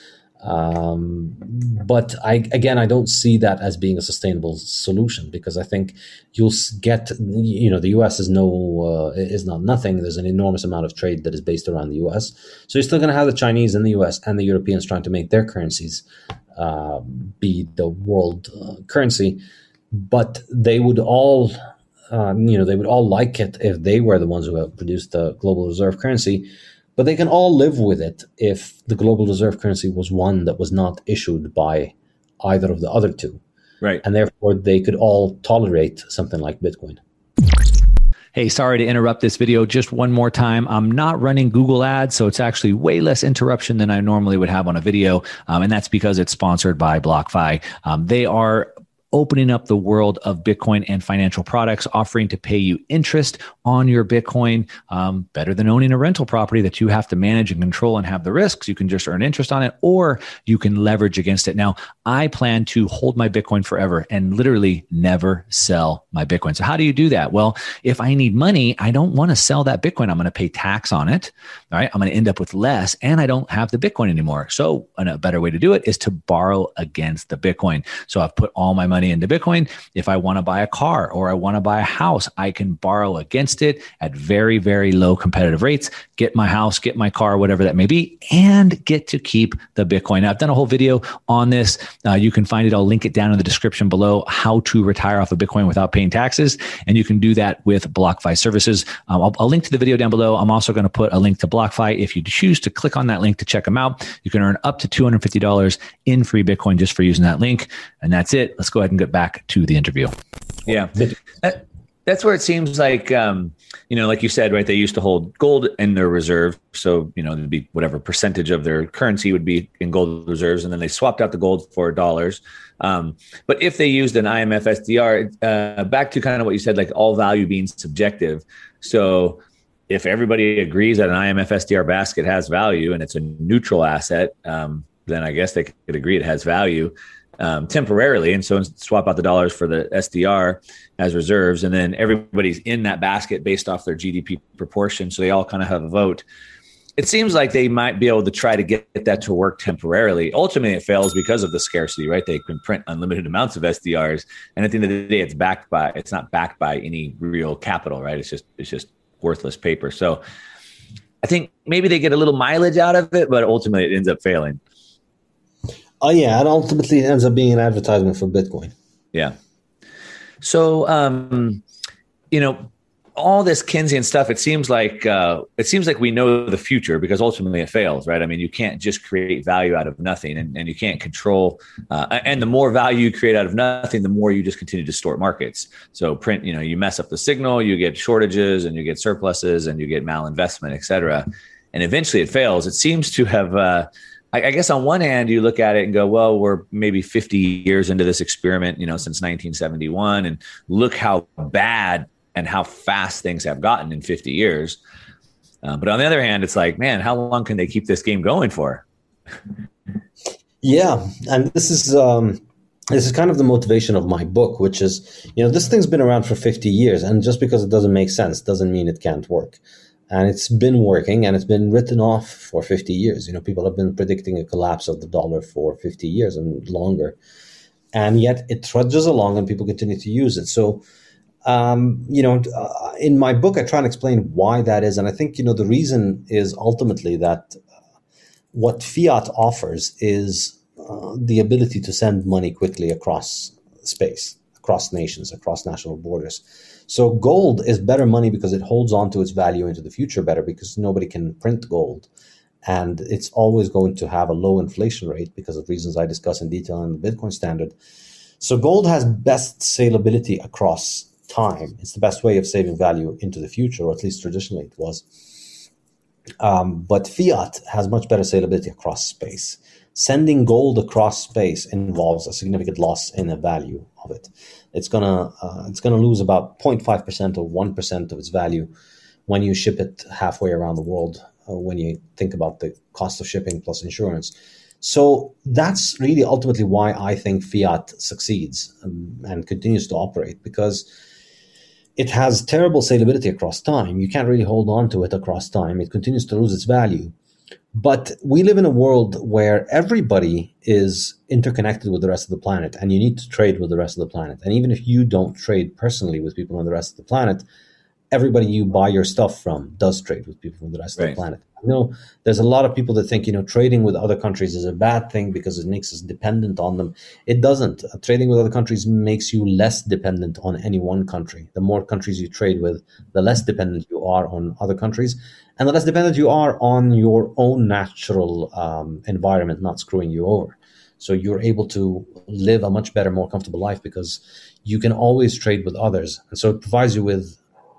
Um, but I, again, I don't see that as being a sustainable solution because I think you'll get, you know, the U S is no, uh, is not nothing. There's an enormous amount of trade that is based around the U S. So you're still going to have the Chinese and the U S and the Europeans trying to make their currencies uh, be the world uh, currency, but they would all, uh, you know, they would all like it if they were the ones who have produced the global reserve currency. But they can all live with it if the global reserve currency was one that was not issued by either of the other two. Right. And therefore, they could all tolerate something like Bitcoin. Hey, sorry to interrupt this video just one more time. I'm not running Google Ads, so it's actually way less interruption than I normally would have on a video. Um, and that's because it's sponsored by BlockFi. Um, they are opening up the world of Bitcoin and financial products, offering to pay you interest on your Bitcoin, um, better than owning a rental property that you have to manage and control and have the risks. You can just earn interest on it, or you can leverage against it. Now, I plan to hold my Bitcoin forever and literally never sell my Bitcoin. So how do you do that? Well, if I need money, I don't want to sell that Bitcoin. I'm going to pay tax on it. All right. I'm going to end up with less, and I don't have the Bitcoin anymore. So a better way to do it is to borrow against the Bitcoin. So I've put all my money into Bitcoin. If I want to buy a car or I want to buy a house, I can borrow against it at very, very low competitive rates, get my house, get my car, whatever that may be, and get to keep the Bitcoin. Now, I've done a whole video on this. Uh, you can find it. I'll link it down in the description below, how to retire off of Bitcoin without paying taxes. And you can do that with BlockFi services. Um, I'll, I'll link to the video down below. I'm also going to put a link to BlockFi. If you choose to click on that link to check them out, you can earn up to two hundred fifty dollars in free Bitcoin just for using that link. And that's it. Let's go ahead and get back to the interview. Yeah. That, that's where it seems like, um, you know, like you said, right, they used to hold gold in their reserve. So, you know, there'd be whatever percentage of their currency would be in gold reserves. And then they swapped out the gold for dollars. Um, but if they used an I M F S D R, uh, back to kind of what you said, like all value being subjective. So if everybody agrees that an I M F S D R basket has value and it's a neutral asset, um, then I guess they could agree it has value. Um, temporarily, and so swap out the dollars for the S D R as reserves, and then everybody's in that basket based off their G D P proportion, so they all kind of have a vote. It seems like they might be able to try to get that to work temporarily. Ultimately, it fails because of the scarcity, right? They can print unlimited amounts of S D Rs, and at the end of the day, it's backed by it's not backed by any real capital, right? It's just it's just worthless paper. So I think maybe they get a little mileage out of it, but ultimately, it ends up failing. Oh, yeah. And ultimately, it ends up being an advertisement for Bitcoin. Yeah. So, um, you know, all this Keynesian stuff, it seems like uh, it seems like we know the future because ultimately it fails, right? I mean, you can't just create value out of nothing, and, and you can't control. Uh, and the more value you create out of nothing, the more you just continue to distort markets. So print, you know, you mess up the signal, you get shortages and you get surpluses and you get malinvestment, et cetera. And eventually it fails. It seems to have... Uh, I guess on one hand, you look at it and go, well, we're maybe fifty years into this experiment, you know, since nineteen seventy-one. And look how bad and how fast things have gotten in fifty years. Uh, but on the other hand, it's like, man, how long can they keep this game going for? Yeah. And this is um, this is kind of the motivation of my book, which is, you know, this thing's been around for fifty years. And just because it doesn't make sense doesn't mean it can't work. And it's been working, and it's been written off for fifty years. You know, people have been predicting a collapse of the dollar for fifty years and longer. And yet it trudges along and people continue to use it. So, um, you know, uh, in my book, I try and explain why that is. And I think, you know, the reason is ultimately that uh, what fiat offers is uh, the ability to send money quickly across space, across nations, across national borders. So gold is better money because it holds on to its value into the future better, because nobody can print gold. And it's always going to have a low inflation rate because of reasons I discuss in detail in the Bitcoin standard. So gold has best salability across time. It's the best way of saving value into the future, or at least traditionally it was. Um, but fiat has much better salability across space. Sending gold across space involves a significant loss in the value of it. It's gonna uh, it's gonna lose about zero point five percent or one percent of its value when you ship it halfway around the world, uh, when you think about the cost of shipping plus insurance. So that's really ultimately why I think fiat succeeds um, and continues to operate, because it has terrible salability across time. You can't really hold on to it across time. It continues to lose its value. But we live in a world where everybody is interconnected with the rest of the planet, and you need to trade with the rest of the planet. And even if you don't trade personally with people on the rest of the planet, everybody you buy your stuff from does trade with people from the rest Right. of the planet. You know, there's a lot of people that think, you know, trading with other countries is a bad thing because it makes us dependent on them. It doesn't. Uh, trading with other countries makes you less dependent on any one country. The more countries you trade with, the less dependent you are on other countries, and the less dependent you are on your own natural um, environment not screwing you over. So you're able to live a much better, more comfortable life because you can always trade with others. And so it provides you with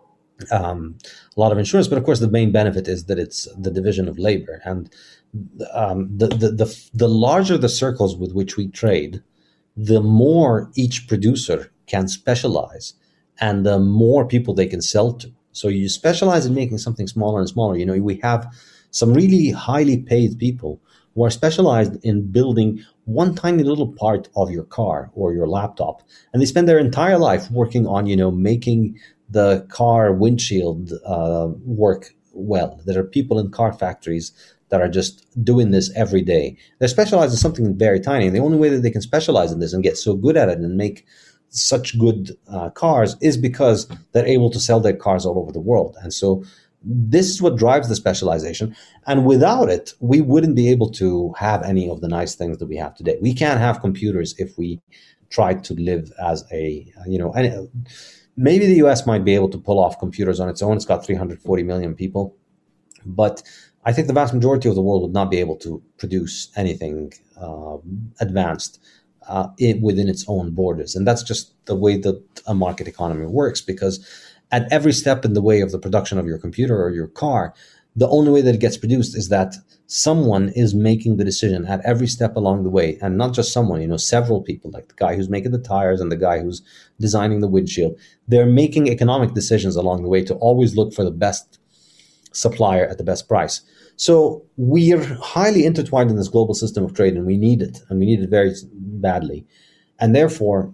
Um, a lot of insurance, but of course the main benefit is that it's the division of labor, and um, the, the the the larger the circles with which we trade, the more each producer can specialize, and the more people they can sell to. So you specialize in making something smaller and smaller. You know, we have some really highly paid people who are specialized in building one tiny little part of your car or your laptop, and they spend their entire life working on, you know, making the car windshield uh, work well. There are people in car factories that are just doing this every day. They're specialized in something very tiny. And the only way that they can specialize in this and get so good at it and make such good uh, cars is because they're able to sell their cars all over the world. And so this is what drives the specialization. And without it, we wouldn't be able to have any of the nice things that we have today. We can't have computers if we tried to live as a, you know, and maybe the U S might be able to pull off computers on its own. It's got three hundred forty million people. But I think the vast majority of the world would not be able to produce anything uh, advanced uh, it, within its own borders. And that's just the way that a market economy works, because at every step in the way of the production of your computer or your car, the only way that it gets produced is that someone is making the decision at every step along the way. And not just someone, you know, several people, like the guy who's making the tires and the guy who's designing the windshield. They're making economic decisions along the way to always look for the best supplier at the best price. So we're highly intertwined in this global system of trade, and we need it, and we need it very badly. And therefore,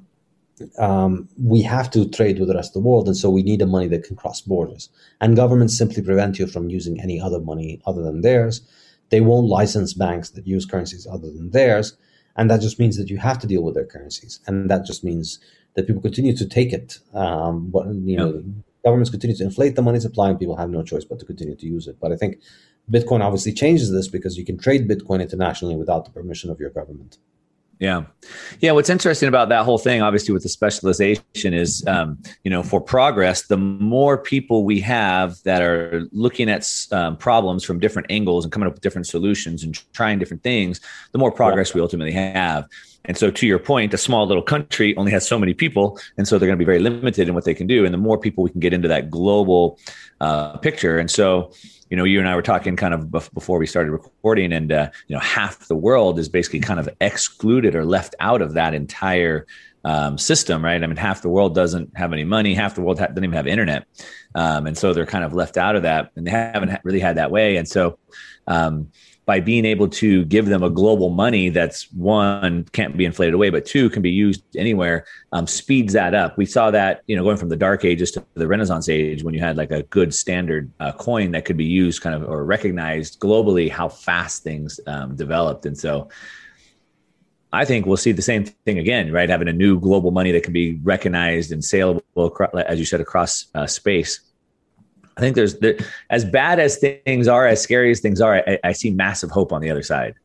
um, we have to trade with the rest of the world, and so we need a money that can cross borders. And governments simply prevent you from using any other money other than theirs. They won't license banks that use currencies other than theirs, and that just means that you have to deal with their currencies. And that just means that people continue to take it. Um, but, you know, yep. Governments continue to inflate the money supply, and people have no choice but to continue to use it. But I think Bitcoin obviously changes this, because you can trade Bitcoin internationally without the permission of your government. Yeah. Yeah. What's interesting about that whole thing, obviously, with the specialization is, um, you know, for progress, the more people we have that are looking at um, problems from different angles and coming up with different solutions and trying different things, the more progress yeah. we ultimately have. And so to your point, a small little country only has so many people. And so they're going to be very limited in what they can do. And the more people we can get into that global uh, picture. And so, you know, you and I were talking kind of before we started recording, and, uh, you know, half the world is basically kind of excluded or left out of that entire um, system, right? I mean, half the world doesn't have any money. Half the world ha- doesn't even have internet. Um, and so they're kind of left out of that, and they haven't really had that way. And so, um, by being able to give them a global money that's, one, can't be inflated away, but two, can be used anywhere, um, speeds that up. We saw that, you know, going from the dark ages to the Renaissance age, when you had like a good standard uh, coin that could be used kind of or recognized globally, how fast things um, developed. And so I think we'll see the same thing again, right? Having a new global money that can be recognized and saleable, as you said, across uh, space. I think there's, there, as bad as things are, as scary as things are, I, I see massive hope on the other side.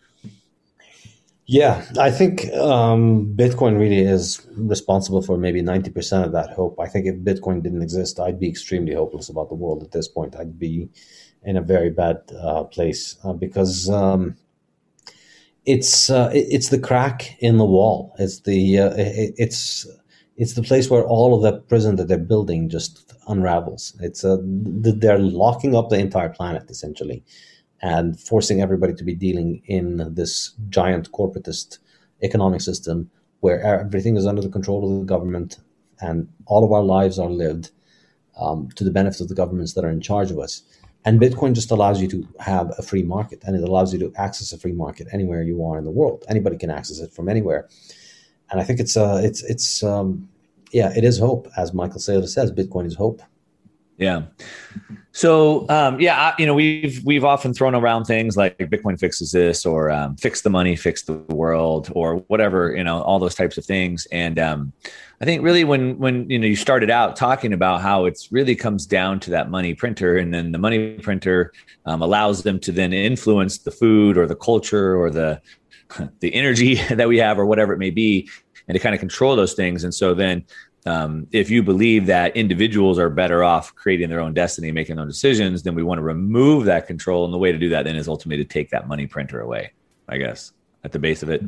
Yeah, I think um, Bitcoin really is responsible for maybe ninety percent of that hope. I think if Bitcoin didn't exist, I'd be extremely hopeless about the world at this point. I'd be in a very bad uh, place uh, because um, it's uh, it, it's the crack in the wall. It's the uh, it, it's it's the place where all of the prison that they're building just unravels. It's uh, they're locking up the entire planet essentially, and forcing everybody to be dealing in this giant corporatist economic system where everything is under the control of the government, and all of our lives are lived um, to the benefit of the governments that are in charge of us. And Bitcoin just allows you to have a free market, and it allows you to access a free market anywhere you are in the world. Anybody can access it from anywhere. And I think it's uh, it's it's um, yeah, it is hope, as Michael Saylor says. Bitcoin is hope. Yeah. So um, yeah, you know, we've we've often thrown around things like Bitcoin fixes this, or um, fix the money, fix the world, or whatever, you know, all those types of things. And um, I think really when when you know you started out talking about how it's really comes down to that money printer, and then the money printer um, allows them to then influence the food or the culture or the the energy that we have or whatever it may be, and to kind of control those things. And so then um, if you believe that individuals are better off creating their own destiny, making their own decisions, then we want to remove that control. And the way to do that then is ultimately to take that money printer away, I guess, at the base of it.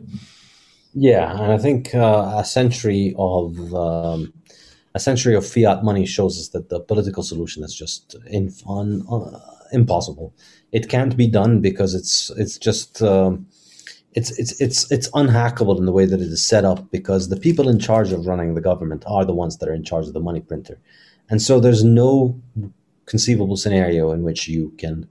Yeah, and I think uh, a century of um, a century of fiat money shows us that the political solution is just in, un, uh, impossible. It can't be done because it's it's just um, it's it's it's it's unhackable in the way that it is set up, because the people in charge of running the government are the ones that are in charge of the money printer, and so there's no conceivable scenario in which you can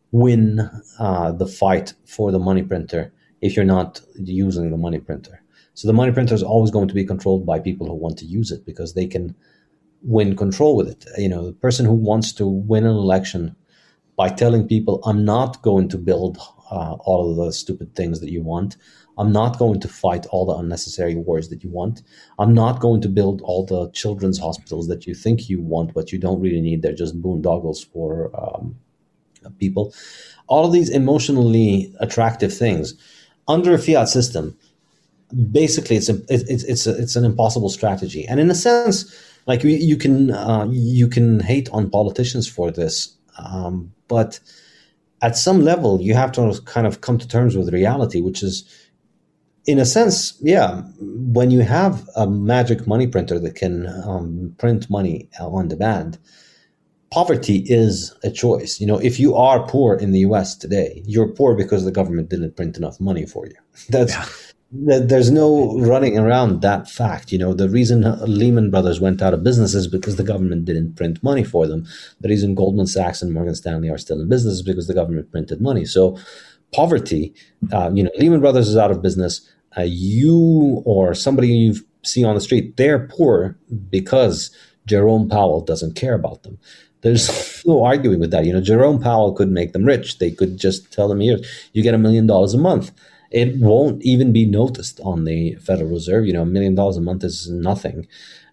win uh, the fight for the money printer if you're not using the money printer. So the money printer is always going to be controlled by people who want to use it, because they can win control with it. You know, the person who wants to win an election by telling people, I'm not going to build uh, all of the stupid things that you want. I'm not going to fight all the unnecessary wars that you want. I'm not going to build all the children's hospitals that you think you want, but you don't really need. They're just boondoggles for um, people. All of these emotionally attractive things under a fiat system, basically it's a, it's it's a, it's an impossible strategy. And in a sense, like you, you can uh, you can hate on politicians for this, um, but at some level you have to kind of come to terms with reality, which is, in a sense, yeah, when you have a magic money printer that can um, print money on demand, poverty is a choice. You know, if you are poor in the U S today, you're poor because the government didn't print enough money for you. That's yeah. that, there's no running around that fact. You know, the reason Lehman Brothers went out of business is because the government didn't print money for them. The reason Goldman Sachs and Morgan Stanley are still in business is because the government printed money. So poverty, uh, you know, Lehman Brothers is out of business. Uh, you or somebody you see on the street, they're poor because Jerome Powell doesn't care about them. There's no arguing with that. You know, Jerome Powell could make them rich. They could just tell them, here, you get a million dollars a month. It won't even be noticed on the Federal Reserve. You know, a million dollars a month is nothing.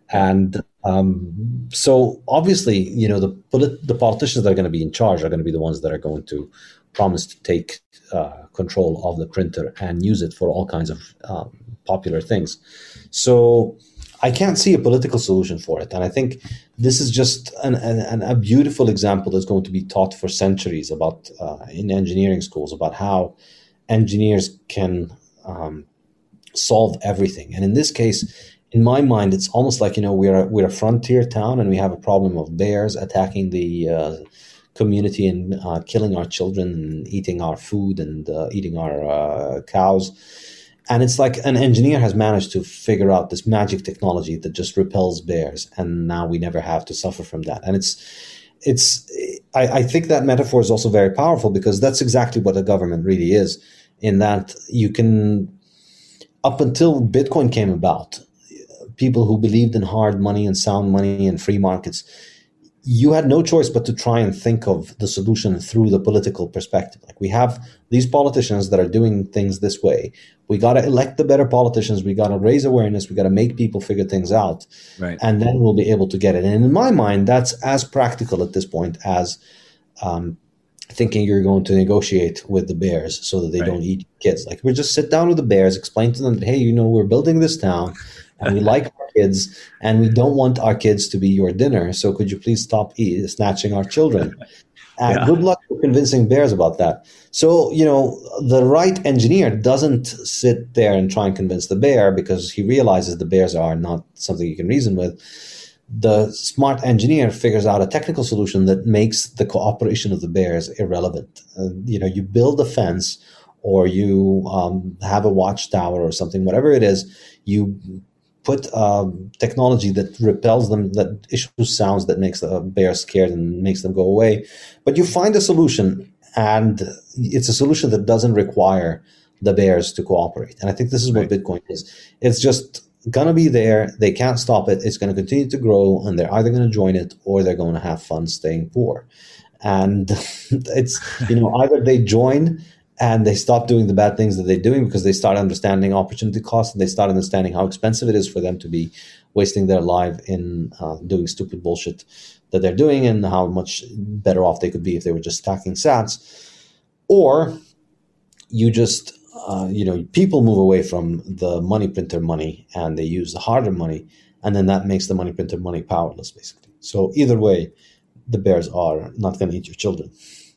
And um, so obviously, you know, the polit- the politicians that are going to be in charge are going to be the ones that are going to promise to take uh, control of the printer and use it for all kinds of um, popular things. So I can't see a political solution for it. And I think this is just an, an, a beautiful example that's going to be taught for centuries about uh, in engineering schools, about how engineers can um, solve everything. And in this case, in my mind, it's almost like, you know, we're a, we're a frontier town and we have a problem of bears attacking the uh, community and uh, killing our children and eating our food and uh, eating our uh, cows. And it's like an engineer has managed to figure out this magic technology that just repels bears. And now we never have to suffer from that. And it's it's I, I think that metaphor is also very powerful because that's exactly what a government really is, in that you can, up until Bitcoin came about, people who believed in hard money and sound money and free markets, you had no choice but to try and think of the solution through the political perspective. Like, we have these politicians that are doing things this way. We got to elect the better politicians. We got to raise awareness. We got to make people figure things out. Right. And then we'll be able to get it. And in my mind, that's as practical at this point as um, thinking you're going to negotiate with the bears so that they right. don't eat kids. Like, we just sit down with the bears, explain to them that, hey, you know, we're building this town and we like our kids and we don't want our kids to be your dinner. So could you please stop eat, snatching our children? And yeah. good luck convincing bears about that. So, you know, the right engineer doesn't sit there and try and convince the bear because he realizes the bears are not something you can reason with. The smart engineer figures out a technical solution that makes the cooperation of the bears irrelevant. Uh, you know, you build a fence or you um, have a watchtower or something, whatever it is, you put um, technology that repels them, that issues sounds that makes the bear scared and makes them go away. But you find a solution, and it's a solution that doesn't require the bears to cooperate. And I think this is what right. Bitcoin is. It's just going to be there. They can't stop it. It's going to continue to grow, and they're either going to join it or they're going to have fun staying poor. And it's, you know, either they join and they stop doing the bad things that they're doing because they start understanding opportunity costs and they start understanding how expensive it is for them to be wasting their life in uh, doing stupid bullshit that they're doing, and how much better off they could be if they were just stacking sats. Or you just, uh, you know, people move away from the money printer money and they use the harder money, and then that makes the money printer money powerless, basically. So either way, the bears are not going to eat your children.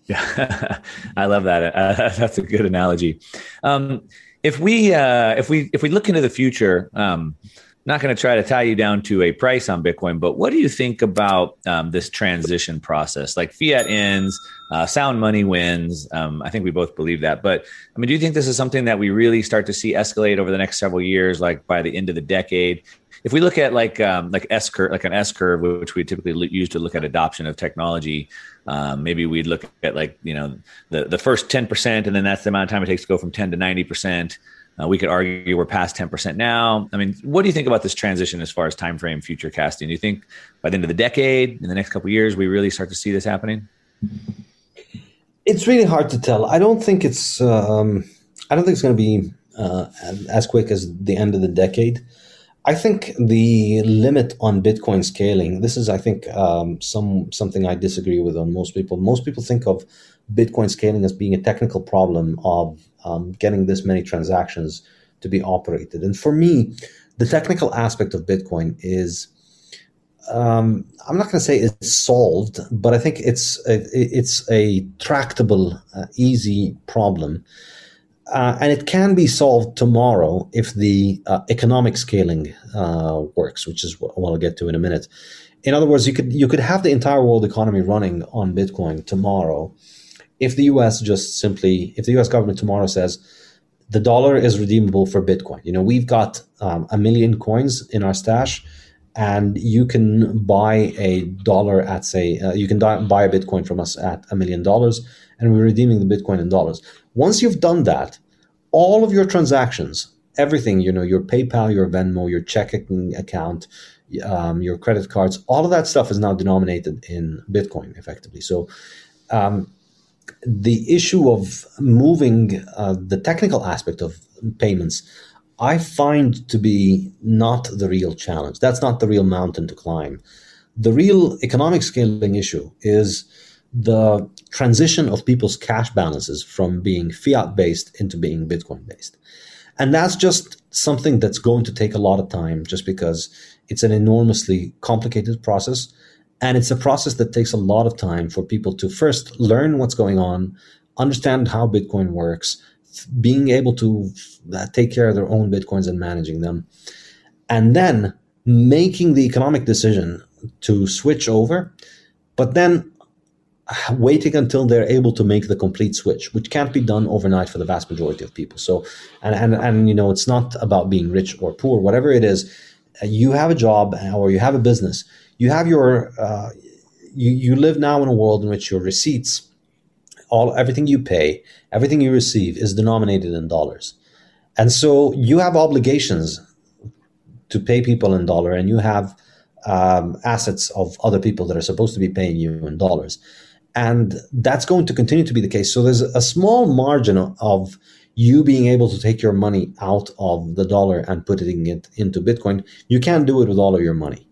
Yeah, I love that. Uh, that's a good analogy. Um, if we uh, if we if we look into the future, um, not going to try to tie you down to a price on Bitcoin, but what do you think about um, this transition process? Like, fiat ends, uh, sound money wins. Um, I think we both believe that. But I mean, do you think this is something that we really start to see escalate over the next several years, like by the end of the decade? If we look at like um, like S curve, like an S curve, which we typically use to look at adoption of technology, um, maybe we'd look at like, you know, the, the first ten percent, and then that's the amount of time it takes to go from ten to ninety percent. Uh, we could argue we're past ten percent now. I mean, what do you think about this transition as far as time frame future casting? Do you think by the end of the decade, in the next couple of years, we really start to see this happening? It's really hard to tell. I don't think it's um, I don't think it's going to be uh, as quick as the end of the decade. I think the limit on Bitcoin scaling, this is, I think, um, some something I disagree with on most people. Most people think of Bitcoin scaling as being a technical problem of um, getting this many transactions to be operated. And for me, the technical aspect of Bitcoin is, um, I'm not going to say it's solved, but I think it's a, it's a tractable, uh, easy problem. Uh, and it can be solved tomorrow if the uh, economic scaling uh, works, which is what I'll get to in a minute. In other words, you could you could have the entire world economy running on Bitcoin tomorrow if the U S just simply, if the U S government tomorrow says the dollar is redeemable for Bitcoin. You know, we've got um, a million coins in our stash, and you can buy a dollar at, say, uh, you can buy a Bitcoin from us at a million dollars, and we're redeeming the Bitcoin in dollars. Once you've done that, all of your transactions, everything, you know, your PayPal, your Venmo, your checking account, um, your credit cards, all of that stuff is now denominated in Bitcoin, effectively. So um, the issue of moving uh, the technical aspect of payments, I find to be not the real challenge. That's not the real mountain to climb. The real economic scaling issue is the transition of people's cash balances from being fiat-based into being Bitcoin-based. And that's just something that's going to take a lot of time, just because it's an enormously complicated process. And it's a process that takes a lot of time for people to first learn what's going on, understand how Bitcoin works, being able to take care of their own Bitcoins and managing them, and then making the economic decision to switch over, but then waiting until they're able to make the complete switch, which can't be done overnight for the vast majority of people. So, and, and, and you know, it's not about being rich or poor, whatever it is. You have a job or you have a business, you have your, uh, you, you live now in a world in which your receipts, all everything you pay, everything you receive is denominated in dollars. And so you have obligations to pay people in dollar, and you have um, assets of other people that are supposed to be paying you in dollars. And that's going to continue to be the case. So there's a small margin of you being able to take your money out of the dollar and putting it into Bitcoin. You can't do it with all of your money.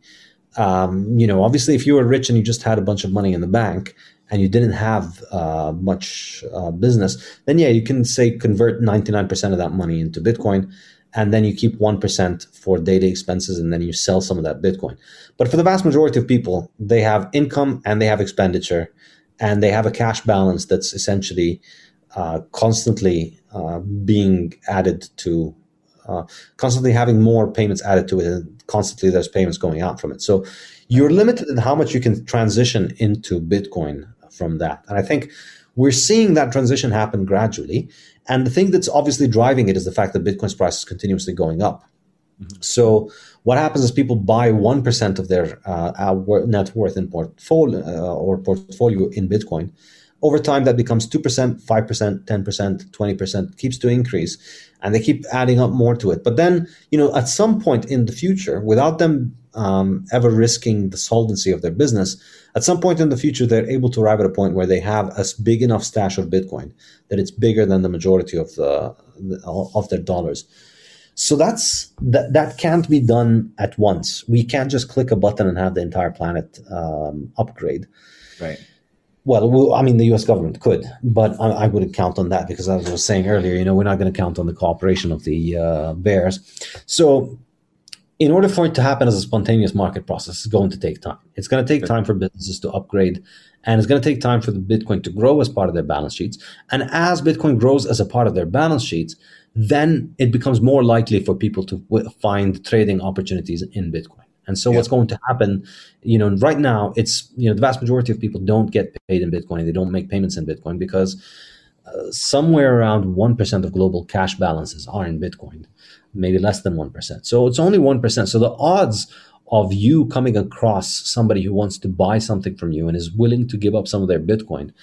Um, you know, obviously, if you were rich and you just had a bunch of money in the bank and you didn't have uh, much uh, business, then yeah, you can say convert ninety-nine percent of that money into Bitcoin, and then you keep one percent for daily expenses, and then you sell some of that Bitcoin. But for the vast majority of people, they have income and they have expenditure, and they have a cash balance that's essentially uh, constantly uh, being added to, uh, constantly having more payments added to it, and constantly there's payments going out from it. So you're limited in how much you can transition into Bitcoin from that. And I think we're seeing that transition happen gradually. And the thing that's obviously driving it is the fact that Bitcoin's price is continuously going up. Mm-hmm. So what happens is people buy one percent of their uh, net worth in portfolio uh, or portfolio in Bitcoin. Over time, that becomes two percent, five percent, ten percent, twenty percent, keeps to increase, and they keep adding up more to it. But then, you know, at some point in the future, without them um, ever risking the solvency of their business, at some point in the future, they're able to arrive at a point where they have a big enough stash of Bitcoin that it's bigger than the majority of the of their dollars. So that's that that can't be done at once. We can't just click a button and have the entire planet um, upgrade. Right. Well, I mean, the U S government could, but I, I wouldn't count on that because, as I was saying earlier, you know, we're not going to count on the cooperation of the uh, bears. So in order for it to happen as a spontaneous market process, it's going to take time. It's going to take time for businesses to upgrade, and it's going to take time for the Bitcoin to grow as part of their balance sheets. And as Bitcoin grows as a part of their balance sheets, then it becomes more likely for people to w- find trading opportunities in Bitcoin. And so yeah. What's going to happen, you know, right now, it's, you know, the vast majority of people don't get paid in Bitcoin. They don't make payments in Bitcoin because uh, somewhere around one percent of global cash balances are in Bitcoin, maybe less than one percent. So it's only one percent. So the odds of you coming across somebody who wants to buy something from you and is willing to give up some of their Bitcoin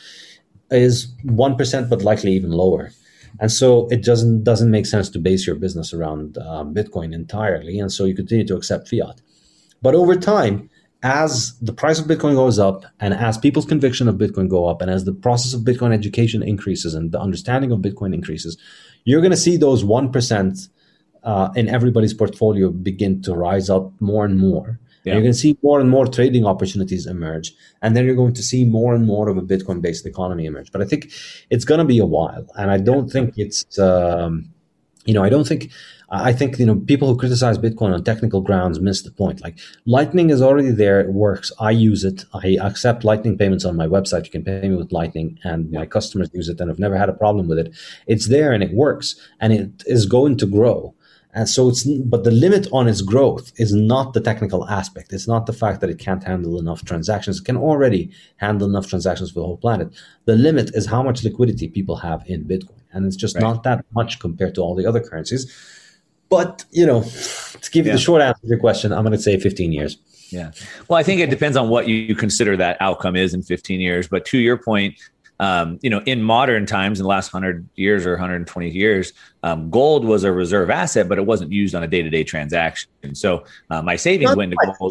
is one percent, but likely even lower. And so it doesn't doesn't make sense to base your business around uh, Bitcoin entirely. And so you continue to accept fiat. But over time, as the price of Bitcoin goes up and as people's conviction of Bitcoin go up and as the process of Bitcoin education increases and the understanding of Bitcoin increases, you're going to see those one percent uh, in everybody's portfolio begin to rise up more and more. Yeah. And you're going to see more and more trading opportunities emerge. And then you're going to see more and more of a Bitcoin-based economy emerge. But I think it's going to be a while. And I don't think it's, um, you know, I don't think... I think, you know, people who criticize Bitcoin on technical grounds miss the point. Like, Lightning is already there. It works. I use it. I accept Lightning payments on my website. You can pay me with Lightning, and my customers use it, and I've never had a problem with it. It's there and it works, and it is going to grow. And so it's, but the limit on its growth is not the technical aspect. It's not the fact that it can't handle enough transactions. It can already handle enough transactions for the whole planet. The limit is how much liquidity people have in Bitcoin. And it's just right. not that much compared to all the other currencies. But, you know, to give you yeah. the short answer to your question, I'm going to say fifteen years. Yeah. Well, I think it depends on what you consider that outcome is in fifteen years. But to your point, um, you know, in modern times, in the last one hundred years or one hundred twenty years, um, gold was a reserve asset, but it wasn't used on a day-to-day transaction. So uh, my savings Not went to gold,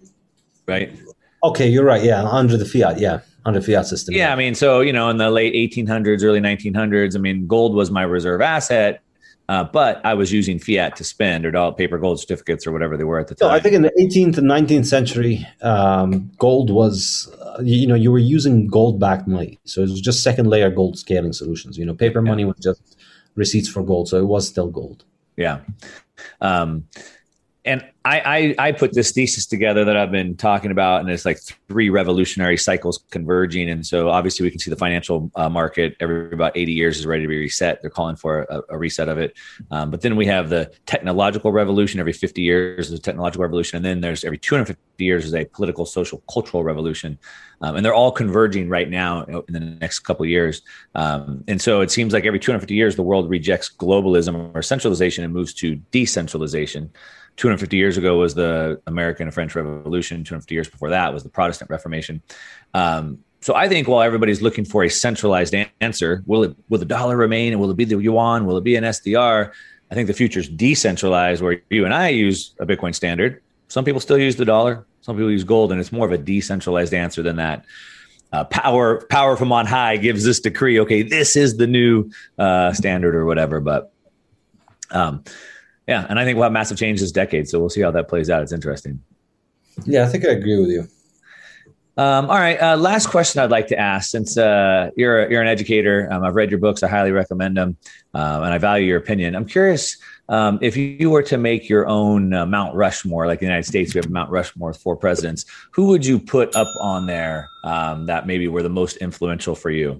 right? Okay, you're right. Yeah, under the fiat. Yeah, under fiat system. Yeah, I mean, so, you know, in the late eighteen hundreds, early nineteen hundreds, I mean, gold was my reserve asset. Uh, but I was using fiat to spend or dollar paper gold certificates or whatever they were at the time. So I think in the eighteenth and nineteenth century, um, gold was, uh, you know, you were using gold-backed money. So it was just second layer gold scaling solutions. You know, paper yeah. money was just receipts for gold. So it was still gold. Yeah. Um, and I, I, I put this thesis together that I've been talking about, and it's like three revolutionary cycles converging. And so obviously we can see the financial uh, market every about eighty years is ready to be reset. They're calling for a, a reset of it. Um, but then we have the technological revolution. Every fifty years is a technological revolution. And then there's every two hundred fifty years is a political, social, cultural revolution. Um, and they're all converging right now in the next couple of years. Um, and so it seems like every two hundred fifty years, the world rejects globalism or centralization and moves to decentralization. two hundred fifty years ago was the American and French Revolution. two hundred fifty years before that was the Protestant Reformation. Um, so I think while everybody's looking for a centralized answer, will it will the dollar remain, and will it be the yuan? Will it be an S D R? I think the future is decentralized, where you and I use a Bitcoin standard. Some people still use the dollar. Some people use gold, and it's more of a decentralized answer than that. Uh, power, power from on high gives this decree. Okay, this is the new uh, standard or whatever. But um, yeah, and I think we'll have massive change this decade. So we'll see how that plays out. It's interesting. Yeah, I think I agree with you. Um, all right. Uh, last question I'd like to ask, since uh, you're a, you're an educator, um, I've read your books. I highly recommend them, um, and I value your opinion. I'm curious um, if you were to make your own uh, Mount Rushmore, like the United States, we have Mount Rushmore with four presidents. Who would you put up on there um, that maybe were the most influential for you?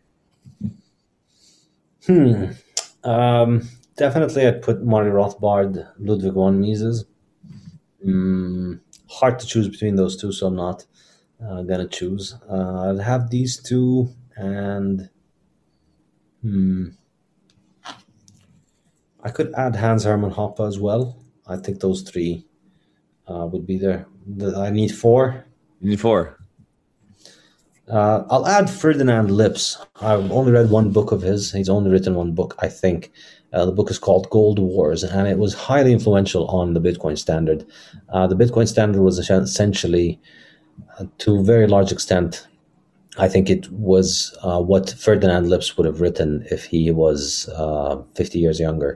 Hmm. Um, definitely, I'd put Murray Rothbard, Ludwig von Mises. Mm, hard to choose between those two, so I'm not Uh, gonna choose. Uh, I'd have these two, and hmm, I could add Hans Hermann Hoppe as well. I think those three uh, would be there. The, I need four. You need four. Uh, I'll add Ferdinand Lips. I've only read one book of his. He's only written one book, I think. Uh, the book is called Gold Wars, and it was highly influential on the Bitcoin standard. Uh, the Bitcoin standard was essentially, uh, to a very large extent, I think it was uh, what Ferdinand Lips would have written if he was uh, fifty years younger.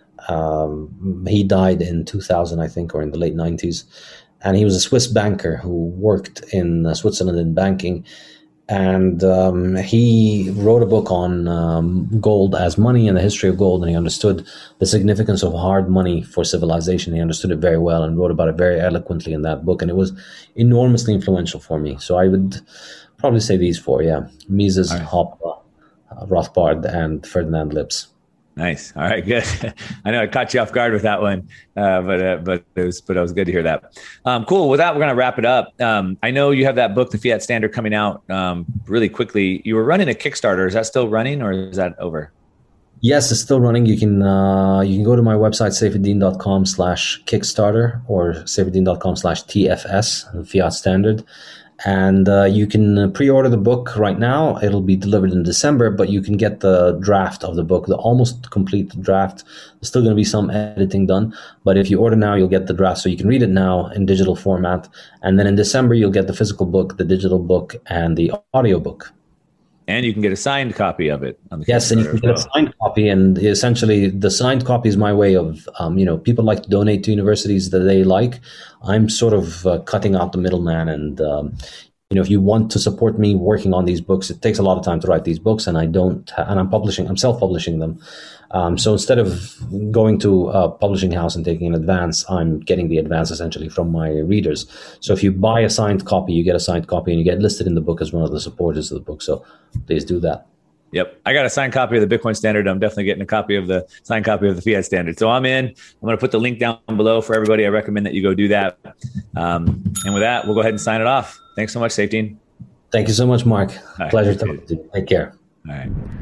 Um, he died in two thousand, I think, or in the late nineties. And he was a Swiss banker who worked in uh, Switzerland in banking. And um, he wrote a book on um, gold as money and the history of gold. And he understood the significance of hard money for civilization. He understood it very well and wrote about it very eloquently in that book. And it was enormously influential for me. So I would probably say these four, yeah. Mises, right. Hoppe, uh, Rothbard, and Ferdinand Lips. Nice. All right, good. I know I caught you off guard with that one, uh, but uh, but it was but it was good to hear that. Um, cool. With that, we're going to wrap it up. Um, I know you have that book, The Fiat Standard, coming out um, really quickly. You were running a Kickstarter. Is that still running, or is that over? Yes, it's still running. You can uh, you can go to my website, saifedean.com slash Kickstarter or saifedean.com slash TFS, Fiat Standard. And uh, you can pre-order the book right now. It'll be delivered in December, but you can get the draft of the book, the almost complete draft. There's still going to be some editing done, but if you order now, you'll get the draft, so you can read it now in digital format. And then in December, you'll get the physical book, the digital book, and the audio book. And you can get a signed copy of it on the Yes, and you can get well. a signed copy. And essentially, the signed copy is my way of, um, you know, people like to donate to universities that they like. I'm sort of uh, cutting out the middleman. And, um, you know, if you want to support me working on these books, it takes a lot of time to write these books. And I don't, ha- and I'm publishing, I'm self-publishing them. Um, so instead of going to a publishing house and taking an advance, I'm getting the advance essentially from my readers. So if you buy a signed copy, you get a signed copy and you get listed in the book as one of the supporters of the book. So please do that. Yep. I got a signed copy of the Bitcoin Standard. I'm definitely getting a copy of the signed copy of the Fiat Standard. So I'm in. I'm going to put the link down below for everybody. I recommend that you go do that. Um, and with that, we'll go ahead and sign it off. Thanks so much, Saifedean. Thank you so much, Mark. Right. Pleasure talking to you. Take care. All right.